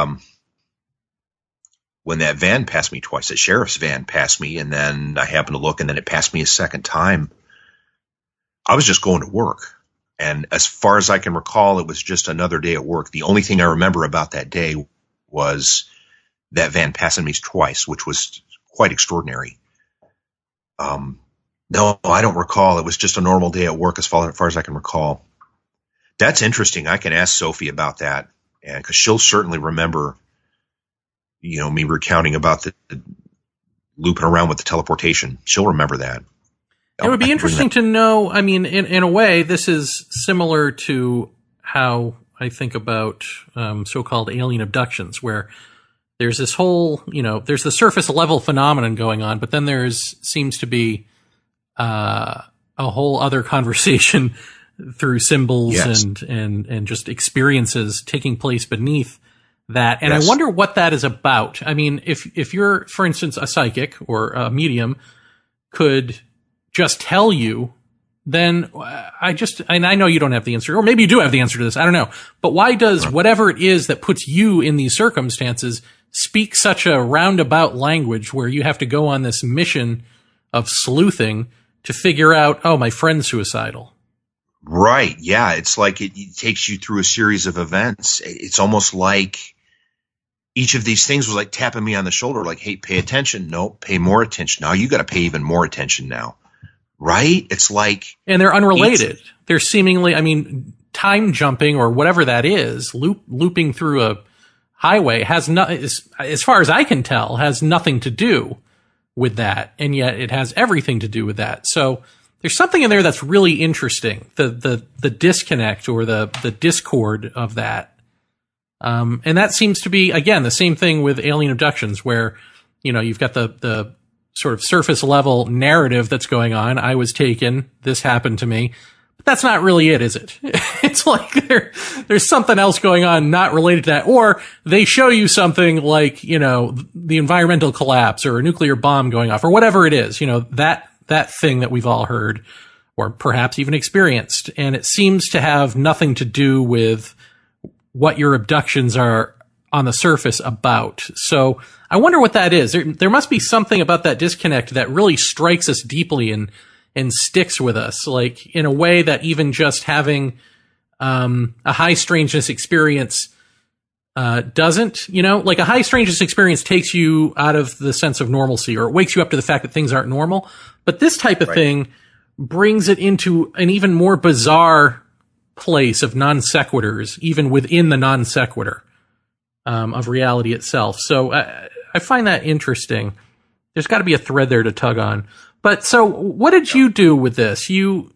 Speaker 3: when that van passed me twice, the sheriff's van passed me, and then I happened to look, and then it passed me a second time. I was just going to work. And as far as I can recall, it was just another day at work. The only thing I remember about that day was that van passing me twice, which was quite extraordinary. No, I don't recall. It was just a normal day at work as far as I can recall. That's interesting. I can ask Sophie about that, and because she'll certainly remember, me recounting about the looping around with the teleportation. She'll remember that.
Speaker 1: It would be interesting to know. I mean, in a way, this is similar to how I think about so-called alien abductions, where there's this whole, there's the surface level phenomenon going on, but then seems to be a whole other conversation through symbols and just experiences taking place beneath that. And I wonder what that is about. I mean, if you're, for instance, a psychic or a medium could just tell you, then and I know you don't have the answer, or maybe you do have the answer to this, I don't know. But why does whatever it is that puts you in these circumstances speak such a roundabout language where you have to go on this mission of sleuthing to figure out, oh, my friend's suicidal?
Speaker 3: Right. Yeah. It's like it takes you through a series of events. It's almost like each of these things was like tapping me on the shoulder, like, hey, pay attention. No, pay more attention. Now you got to pay even more attention now. Right? It's like. And
Speaker 1: they're unrelated. They're seemingly, time jumping or whatever that is, looping through a highway has as far as I can tell, has nothing to do with that. And yet it has everything to do with that. So there's something in there that's really interesting. The disconnect or the discord of that. And that seems to be, again, the same thing with alien abductions where, you've got the sort of surface level narrative that's going on. I was taken. This happened to me. But that's not really it, is it? It's like there's something else going on not related to that. Or they show you something like, the environmental collapse or a nuclear bomb going off or whatever it is, that thing that we've all heard or perhaps even experienced. And it seems to have nothing to do with what your abductions are on the surface about. So I wonder what that is. There must be something about that disconnect that really strikes us deeply and sticks with us, like in a way that even just having a high strangeness experience doesn't, like a high strangeness experience takes you out of the sense of normalcy or it wakes you up to the fact that things aren't normal. But this type of thing brings it into an even more bizarre place of non sequiturs, even within the non sequitur of reality itself. So I find that interesting. There's got to be a thread there to tug on. But so what did you do with this? You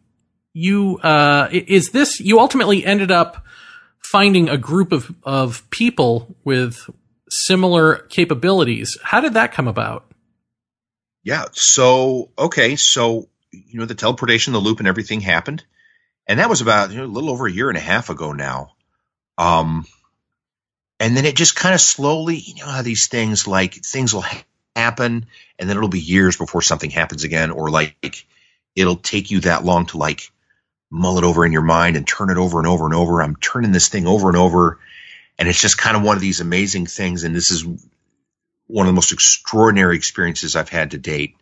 Speaker 1: ultimately ended up finding a group of people with similar capabilities. How did that come about?
Speaker 3: Yeah. So, okay. So, the teleportation, the loop and everything happened. And that was about a little over a year and a half ago now. And then it just kind of slowly, how these things will happen and then it'll be years before something happens again, or like it'll take you that long to like mull it over in your mind and turn it over and over and over. I'm turning this thing over and over. And it's just kind of one of these amazing things. And this is one of the most extraordinary experiences I've had to date.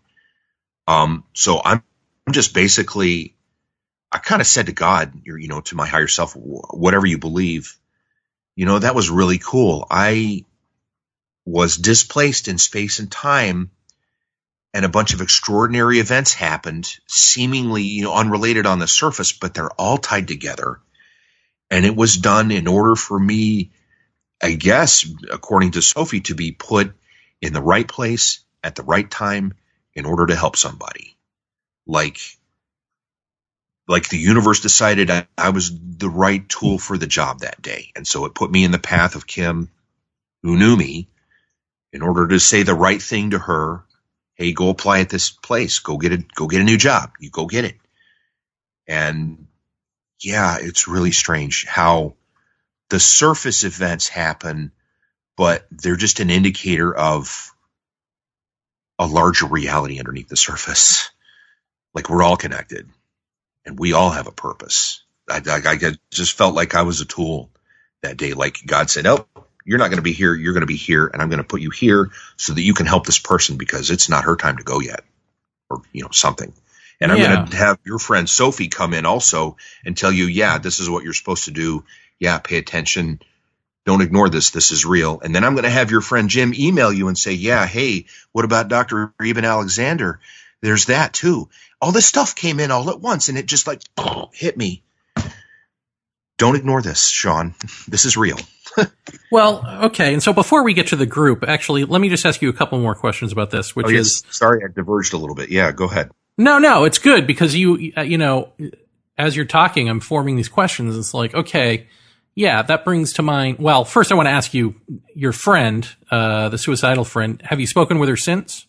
Speaker 3: So I'm just basically, I kind of said to God, to my higher self, whatever you believe, that was really cool. I was displaced in space and time, and a bunch of extraordinary events happened, seemingly, unrelated on the surface, but they're all tied together. And it was done in order for me, I guess, according to Sophie, to be put in the right place at the right time in order to help somebody. Like the universe decided I was the right tool for the job that day. And so it put me in the path of Kim, who knew me, in order to say the right thing to her. Hey, go apply at this place. Go get a new job. You go get it. And yeah, it's really strange how the surface events happen, but they're just an indicator of a larger reality underneath the surface. Like we're all connected and we all have a purpose. I just felt like I was a tool that day. Like God said, oh, you're not going to be here. You're going to be here. And I'm going to put you here so that you can help this person because it's not her time to go yet, or, something. And I'm going to have your friend Sophie come in also and tell you, yeah, this is what you're supposed to do. Yeah, pay attention. Don't ignore this. This is real. And then I'm going to have your friend Jim email you and say, yeah, hey, what about Dr. Eben Alexander? There's that too. All this stuff came in all at once and it just like hit me. Don't ignore this, Sean. This is real.
Speaker 1: Well, okay. And so before we get to the group, actually, let me just ask you a couple more questions about this, which is...
Speaker 3: Sorry, I diverged a little bit. Yeah, go ahead.
Speaker 1: No, it's good because as you're talking, I'm forming these questions. It's like, okay, yeah, that brings to mind. Well, first I want to ask you, your friend, the suicidal friend, have you spoken with her since?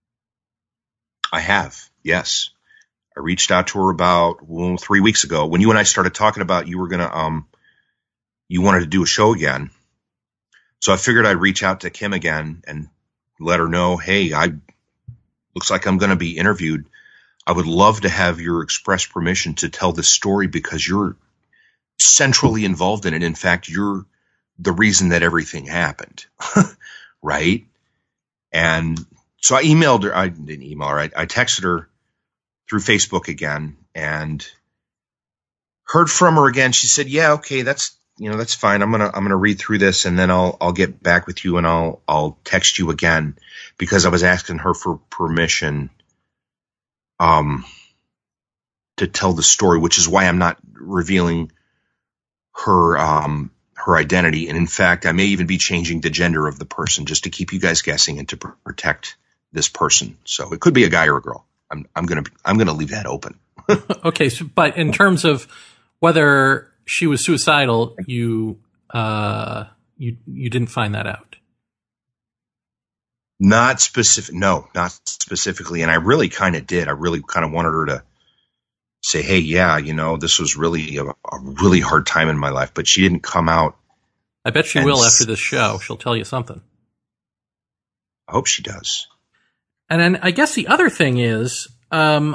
Speaker 3: I have, yes. I reached out to her about 3 weeks ago when you and I started talking about you were going to, you wanted to do a show again. So I figured I'd reach out to Kim again and let her know, hey, looks like I'm going to be interviewed. I would love to have your express permission to tell this story because you're centrally involved in it. In fact, you're the reason that everything happened, right? And so I emailed her. I didn't email her. I texted her through Facebook again and heard from her again. She said, yeah, okay, that's fine. I'm going to read through this and then I'll get back with you and I'll text you again because I was asking her for permission to tell the story, which is why I'm not revealing her identity. And in fact, I may even be changing the gender of the person just to keep you guys guessing and to protect this person. So it could be a guy or a girl. I'm going to leave that open.
Speaker 1: Okay. So, but in terms of whether she was suicidal, you didn't find that out.
Speaker 3: Not specific. No, not specifically. And I really kind of did. I really kind of wanted her to say, hey, yeah, this was really a really hard time in my life, but she didn't come out.
Speaker 1: I bet she will after this show. She'll tell you something.
Speaker 3: I hope she does.
Speaker 1: And then I guess the other thing is, in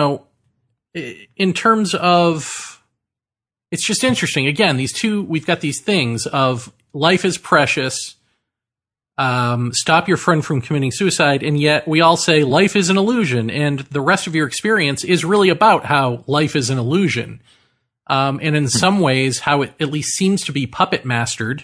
Speaker 1: terms of, it's just interesting. Again, we've got these things of life is precious. Stop your friend from committing suicide. And yet we all say life is an illusion. And the rest of your experience is really about how life is an illusion. And in some ways, how it at least seems to be puppet mastered.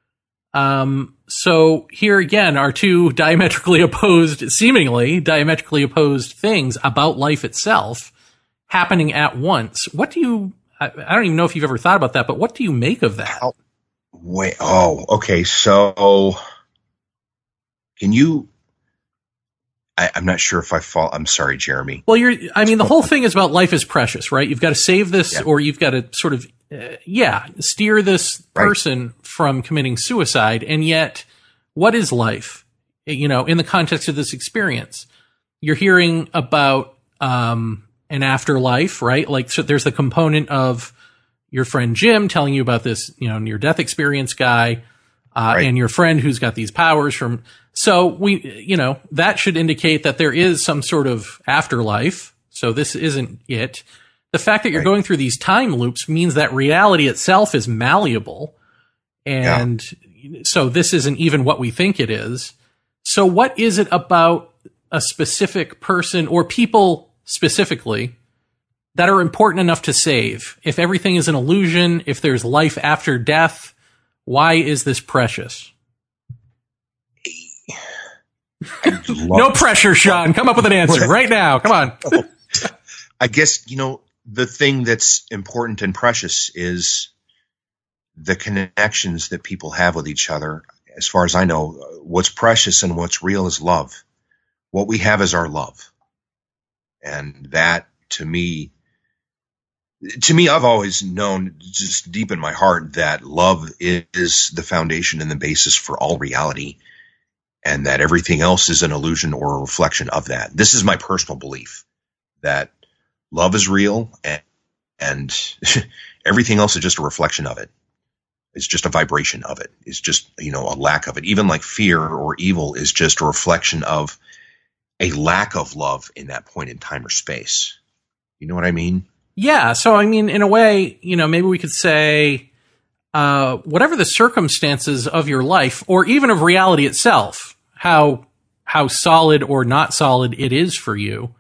Speaker 1: So here again are two seemingly diametrically opposed things about life itself happening at once. I don't even know if you've ever thought about that, but what do you make of that?
Speaker 3: Okay. So can you, I'm not sure if I fall. I'm sorry, Jeremy.
Speaker 1: Well, the whole thing is about life is precious, right? You've got to save this or you've got to sort of, steer this person from committing suicide. And yet what is life, in the context of this experience? you're hearing about an afterlife, right? Like, so there's the component of your friend Jim telling you about this, near-death experience guy,
Speaker 3: Right.
Speaker 1: and your friend who's got these powers from. So that should indicate that there is some sort of afterlife. So this isn't it. The fact that you're
Speaker 3: Right.
Speaker 1: going through these time loops means that reality itself is malleable. And so this isn't even what we think it is. So what is it about a specific person or people specifically that are important enough to save? If everything is an illusion, if there's life after death, why is this precious? No pressure, Sean. Come up with an answer right now. Come on.
Speaker 3: I guess, the thing that's important and precious is the connections that people have with each other. As far as I know, what's precious and what's real is love. What we have is our love. And that, to me, I've always known just deep in my heart that love is the foundation and the basis for all reality, and that everything else is an illusion or a reflection of that. This is my personal belief, that love is real and everything else is just a reflection of it. It's just a vibration of it. It's just, a lack of it. Even like fear or evil is just a reflection of a lack of love in that point in time or space. You know what I mean?
Speaker 1: Yeah. So, in a way, maybe we could say, whatever the circumstances of your life or even of reality itself, how solid or not solid it is for you,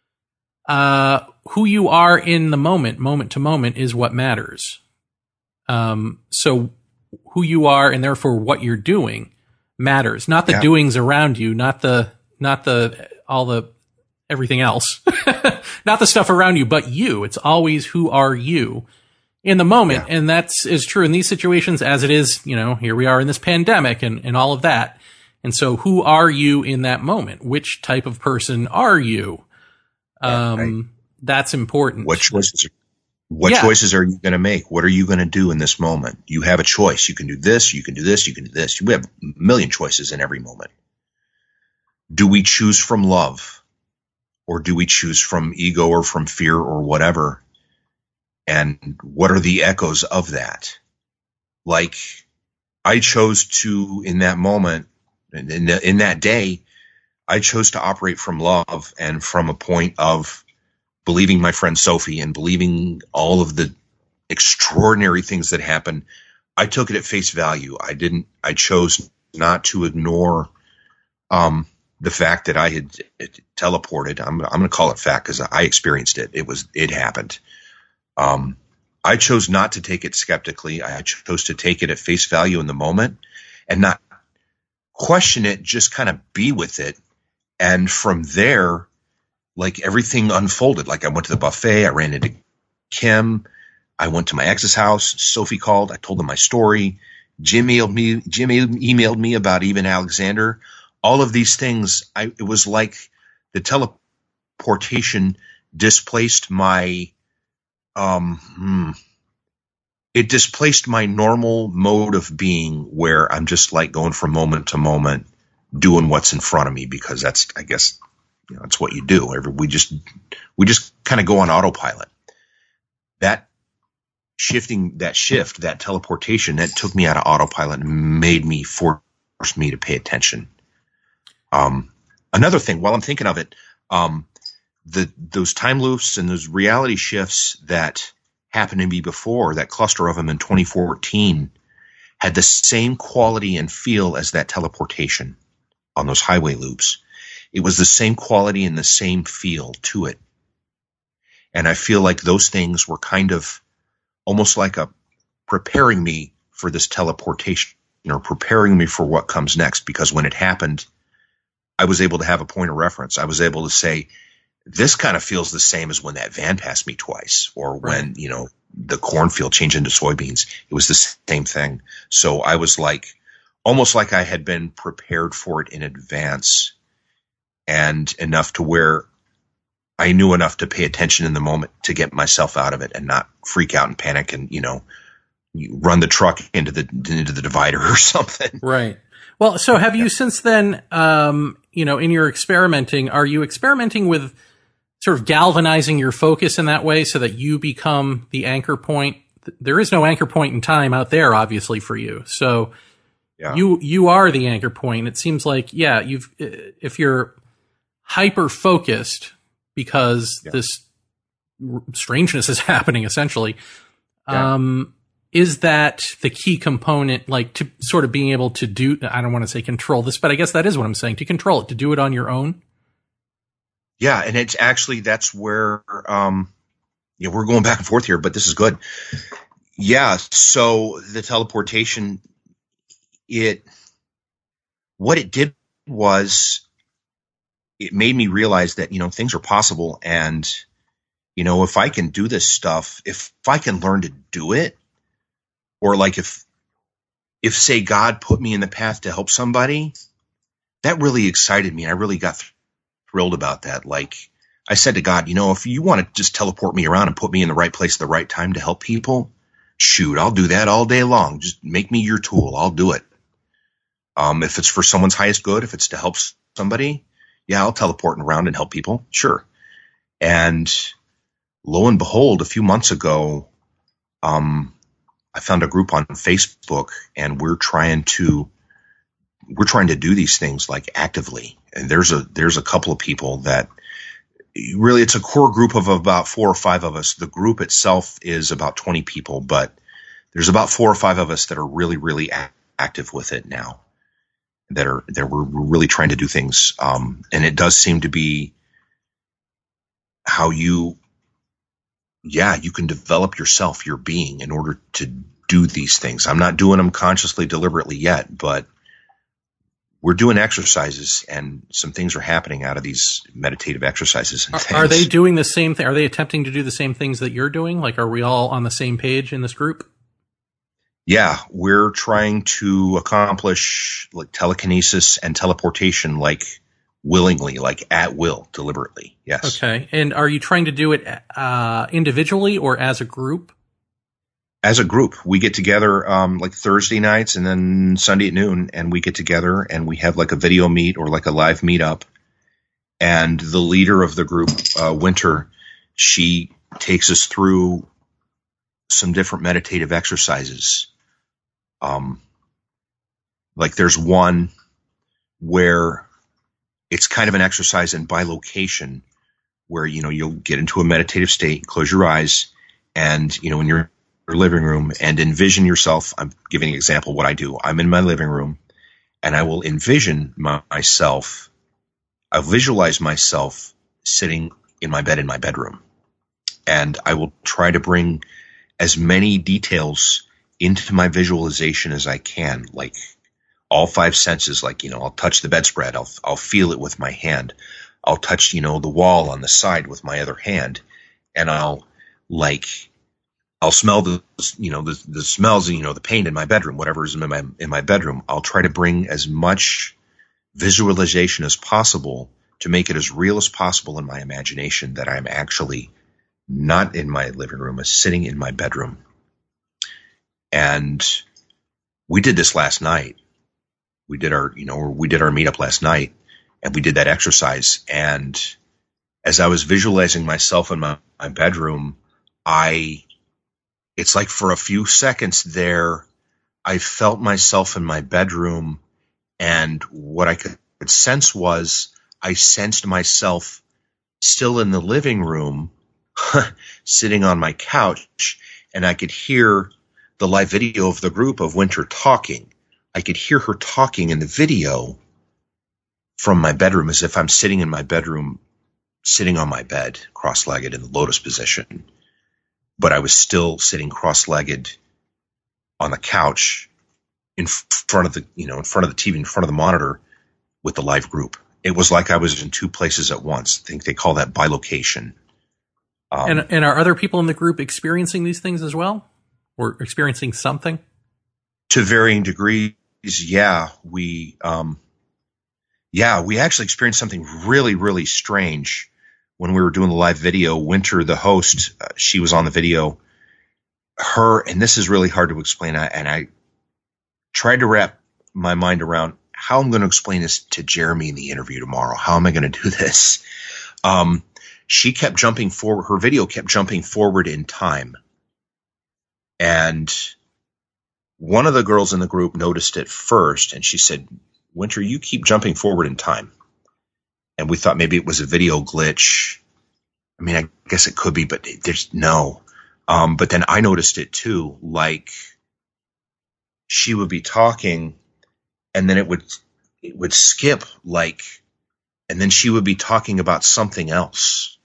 Speaker 1: who you are in the moment to moment is what matters. So who you are and therefore what you're doing matters, not the doings around you, not the everything else, not the stuff around you, but you. It's always who are you in the moment. Yeah. And that's as true in these situations as it is, here we are in this pandemic and all of that. And so who are you in that moment? Which type of person are you? Right. That's important.
Speaker 3: What choices are you going to make? What are you going to do in this moment? You have a choice. You can do this, you can do this, you can do this. We have a million choices in every moment. Do we choose from love? Or do we choose from ego or from fear or whatever? And what are the echoes of that? Like, I chose to, in that moment, in that day, I chose to operate from love and from a point of believing my friend Sophie and believing all of the extraordinary things that happened. I took it at face value. I chose not to ignore, the fact that I had teleported. I'm going to call it fact because I experienced it. It happened. I chose not to take it skeptically. I chose to take it at face value in the moment and not question it, just kind of be with it. And from there, like, everything unfolded. Like, I went to the buffet. I ran into Kim. I went to my ex's house. Sophie called. I told them my story. Jim emailed me about Even Alexander. All of these things, it was like the teleportation displaced my, it displaced my normal mode of being, where I'm just like going from moment to moment, doing what's in front of me, because that's, I guess, that's what you do. We just kind of go on autopilot. That teleportation, that took me out of autopilot and forced me to pay attention. Another thing, while I'm thinking of it, those time loops and those reality shifts that happened to me before, that cluster of them in 2014, had the same quality and feel as that teleportation on those highway loops. It was the same quality and the same feel to it. And I feel like those things were kind of almost like preparing me for this teleportation, or preparing me for what comes next, because when it happened, I was able to have a point of reference. I was able to say, this kind of feels the same as when that van passed me twice, or when, the cornfield changed into soybeans. It was the same thing. So I was like, almost like I had been prepared for it in advance, and enough to where I knew enough to pay attention in the moment to get myself out of it and not freak out and panic and, you run the truck into the divider or something.
Speaker 1: Right. Well, so have you since then, in your experimenting, are you experimenting with sort of galvanizing your focus in that way so that you become the anchor point? There is no anchor point in time out there, obviously, for you. So you are the anchor point. It seems like, if you're hyper focused because this strangeness is happening, essentially, is that the key component, like to sort of being able to do, I don't want to say control this, but I guess that is what I'm saying, to control it, to do it on your own?
Speaker 3: Yeah, and it's actually, that's where, we're going back and forth here, but this is good. Yeah, so the teleportation, what it did was it made me realize that, things are possible. And, if I can do this stuff, if I can learn to do it, or like if say God put me in the path to help somebody, that really excited me. And I really got thrilled about that. Like I said to God, if you want to just teleport me around and put me in the right place at the right time to help people, shoot, I'll do that all day long. Just make me your tool. I'll do it. If it's for someone's highest good, if it's to help somebody, I'll teleport around and help people. Sure. And lo and behold, a few months ago, I found a group on Facebook, and we're trying to do these things like actively. And there's a couple of people that really, it's a core group of about 4 or 5 of us. The group itself is about 20 people, but there's about 4 or 5 of us that are really, really active with it now. We're really trying to do things. And it does seem to be how you can develop yourself, your being, in order to do these things. I'm not doing them consciously, deliberately yet, but we're doing exercises, and some things are happening out of these meditative exercises. And
Speaker 1: are they doing the same thing? Are they attempting to do the same things that you're doing? Like, are we all on the same page in this group?
Speaker 3: Yeah, we're trying to accomplish like telekinesis and teleportation, like willingly, like at will, deliberately. Yes.
Speaker 1: Okay. And are you trying to do it individually or as a group?
Speaker 3: As a group. We get together like Thursday nights and then Sunday at noon, and we get together and we have like a video meet or like a live meetup. And the leader of the group, Winter, she takes us through some different meditative exercises. Like there's one where it's kind of an exercise in bilocation where, you'll get into a meditative state, close your eyes, and, in your living room, and envision yourself. I'm giving an example of what I do. I'm in my living room, and I will envision myself. I'll visualize myself sitting in my bed in my bedroom, and I will try to bring as many details into my visualization as I can, like all 5 senses. Like, I'll touch the bedspread. I'll feel it with my hand. I'll touch, the wall on the side with my other hand, and I'll smell the smells, the paint in my bedroom, whatever is in my bedroom. I'll try to bring as much visualization as possible to make it as real as possible in my imagination that I'm actually not in my living room, as sitting in my bedroom. And we did this last night. We did our meetup last night, and we did that exercise. And as I was visualizing myself in my bedroom, it's like for a few seconds there, I felt myself in my bedroom, and what I could sense was I sensed myself still in the living room, sitting on my couch, and I could hear the live video of the group of Winter talking. I could hear her talking in the video from my bedroom, as if I'm sitting in my bedroom, sitting on my bed, cross-legged in the lotus position. But I was still sitting cross-legged on the couch in front of the TV, in front of the monitor with the live group. It was like I was in 2 places at once. I think they call that bilocation.
Speaker 1: And are other people in the group experiencing these things as well? Or experiencing something?
Speaker 3: To varying degrees, yeah. We actually experienced something really, really strange when we were doing the live video. Winter, the host, she was on the video. And this is really hard to explain, and I tried to wrap my mind around how I'm going to explain this to Jeremy in the interview tomorrow. How am I going to do this? She kept jumping forward. Her video kept jumping forward in time. And one of the girls in the group noticed it first, and she said, Winter, you keep jumping forward in time. And we thought maybe it was a video glitch. I mean, I guess it could be, but there's no. But then I noticed it too. Like, she would be talking, and then it would skip, like, and then she would be talking about something else.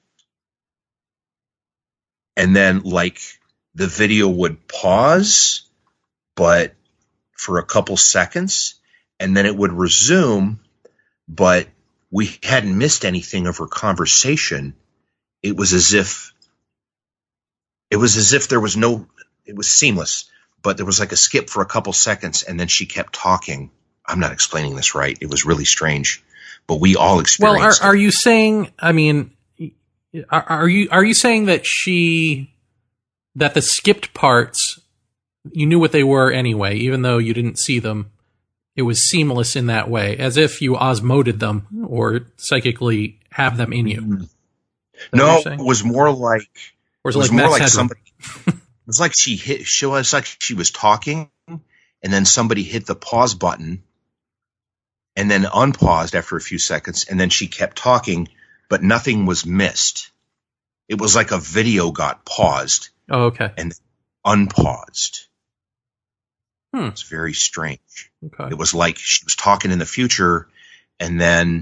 Speaker 3: And then, like, the video would pause, but for a couple seconds, and then it would resume, but we hadn't missed anything of her conversation. It was as if there was no, it was seamless, but there was like a skip for a couple seconds, and then she kept talking. I'm not explaining this right. It was really strange, but we all experienced
Speaker 1: Well, are you saying, I mean, are you saying that that the skipped parts, you knew what they were anyway, even though you didn't see them? It was seamless in that way, as if you osmoted them or psychically have them in you.
Speaker 3: No, it was more like,
Speaker 1: or was it more like
Speaker 3: somebody. It was like she was talking, and then somebody hit the pause button, and then unpaused after a few seconds, and then she kept talking, but nothing was missed. It was like a video got paused.
Speaker 1: Oh, okay.
Speaker 3: And unpaused. It's very strange.
Speaker 1: Okay.
Speaker 3: It was like she was talking in the future, and then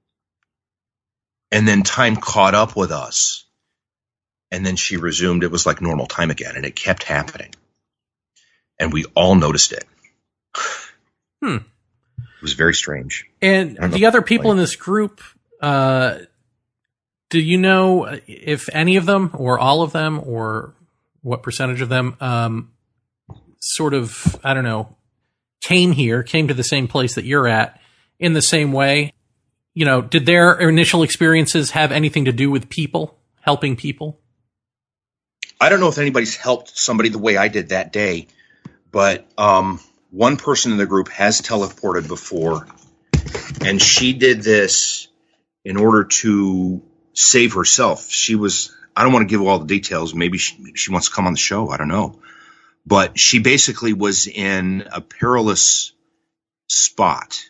Speaker 3: time caught up with us, and then she resumed. It was like normal time again, and it kept happening, and we all noticed it. It was very strange.
Speaker 1: And the other people in this group, do you know if any of them, or all of them, or what percentage of them sort of, I don't know, came to the same place that you're at in the same way? You know, did their initial experiences have anything to do with people, helping people?
Speaker 3: I don't know if anybody's helped somebody the way I did that day, but one person in the group has teleported before, and she did this in order to save herself. I don't want to give all the details. Maybe she wants to come on the show. I don't know. But she basically was in a perilous spot,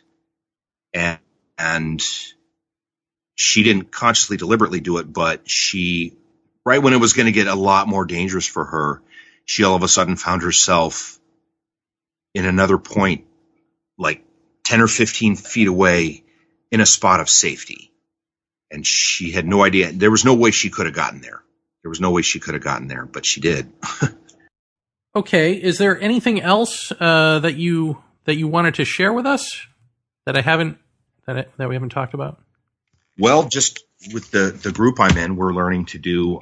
Speaker 3: and she didn't consciously, deliberately do it, but right when it was going to get a lot more dangerous for her, she all of a sudden found herself in another point, like 10 or 15 feet away, in a spot of safety. And she had no idea. There was no way she could have gotten there. But she did.
Speaker 1: Okay. Is there anything else that you wanted to share with us that we haven't talked about?
Speaker 3: Well, just with the group I'm in, we're learning to do.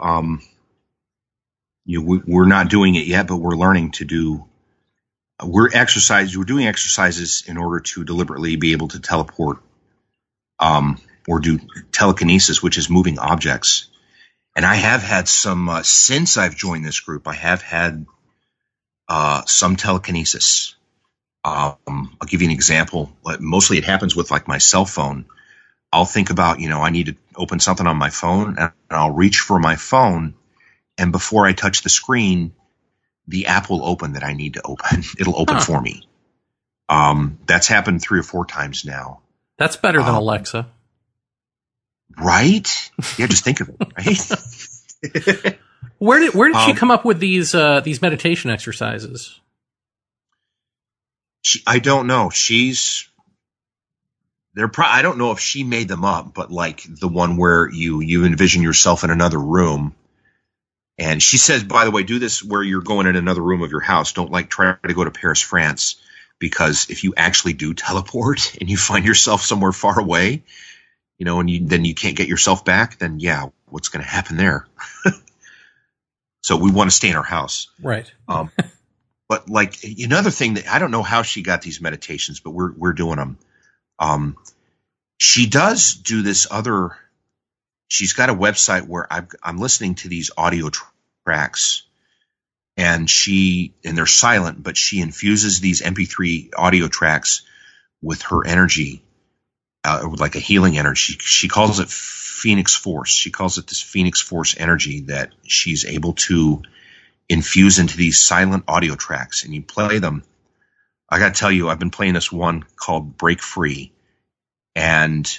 Speaker 3: We're not doing it yet, but we're learning to do. We're doing exercises in order to deliberately be able to teleport, or do telekinesis, which is moving objects. And I have had some since I've joined this group. I have had some telekinesis. I'll give you an example. Mostly it happens with like my cell phone. I'll think about, I need to open something on my phone, and I'll reach for my phone, and before I touch the screen, the app will open that I need to open. It'll open for me. That's happened 3 or 4 times now.
Speaker 1: That's better than Alexa.
Speaker 3: Right? Yeah, just think of it, right?
Speaker 1: Where did she come up with these meditation exercises?
Speaker 3: I don't know. I don't know if she made them up, but like the one where you envision yourself in another room. And she says, by the way, do this where you're going in another room of your house. Don't try to go to Paris, France, because if you actually do teleport and you find yourself somewhere far away, and then you can't get yourself back, then yeah, what's going to happen there? So we want to stay in our house.
Speaker 1: Right.
Speaker 3: But like another thing that I don't know how she got these meditations, but we're doing them. She does do this other. She's got a website where I'm listening to these audio tracks, and they're silent, but she infuses these MP3 audio tracks with her energy, like a healing energy. She calls it Phoenix Force. She calls it this Phoenix Force energy that she's able to infuse into these silent audio tracks, and you play them. I got to tell you, I've been playing this one called Break Free, and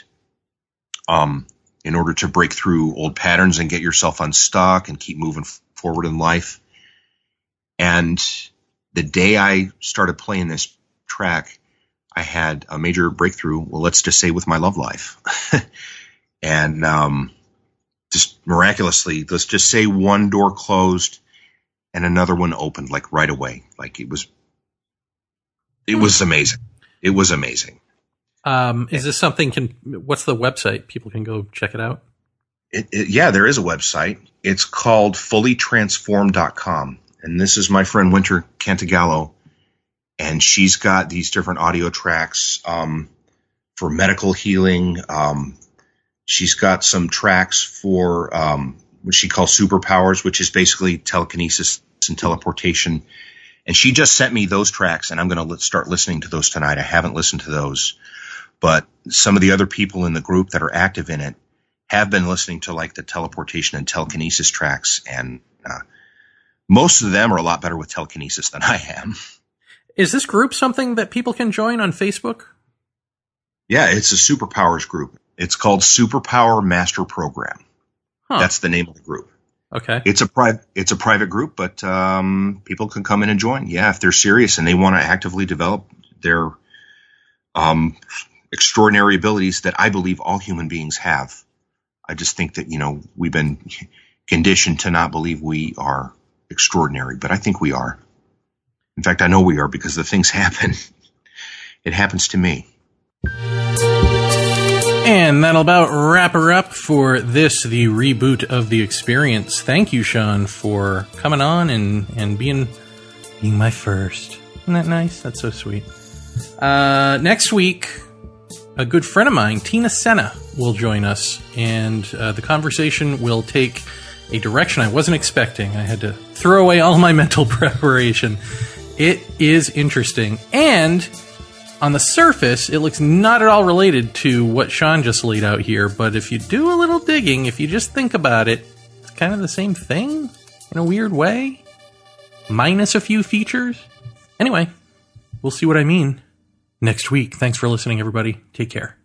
Speaker 3: in order to break through old patterns and get yourself unstuck and keep moving forward in life. And the day I started playing this track, I had a major breakthrough, well, let's just say with my love life. And just miraculously, let's just say one door closed and another one opened, like right away. Like it was amazing. It was amazing.
Speaker 1: Is this something, what's the website? People can go check it out.
Speaker 3: Yeah, there is a website. It's called fullytransformed.com. And this is my friend Winter Cantagallo. And she's got these different audio tracks for medical healing. She's got some tracks for what she calls superpowers, which is basically telekinesis and teleportation. And she just sent me those tracks, and I'm going to start listening to those tonight. I haven't listened to those. But some of the other people in the group that are active in it have been listening to like the teleportation and telekinesis tracks. And most of them are a lot better with telekinesis than I am.
Speaker 1: Is this group something that people can join on Facebook?
Speaker 3: Yeah, it's a superpowers group. It's called Superpower Master Program.
Speaker 1: Huh.
Speaker 3: That's the name of the group.
Speaker 1: Okay.
Speaker 3: It's a private group, but people can come in and join. Yeah, if they're serious and they want to actively develop their extraordinary abilities that I believe all human beings have. I just think that, we've been conditioned to not believe we are extraordinary, but I think we are. In fact, I know we are because the things happen. It happens to me.
Speaker 1: And that'll about wrap her up for the reboot of the experience. Thank you, Sean, for coming on and being my first. Isn't that nice? That's so sweet. Next week, a good friend of mine, Tina Senna, will join us, and the conversation will take a direction I wasn't expecting. I had to throw away all my mental preparation. It is interesting, and on the surface, it looks not at all related to what Sean just laid out here, but if you do a little digging, if you just think about it, it's kind of the same thing in a weird way, minus a few features. Anyway, we'll see what I mean next week. Thanks for listening, everybody. Take care.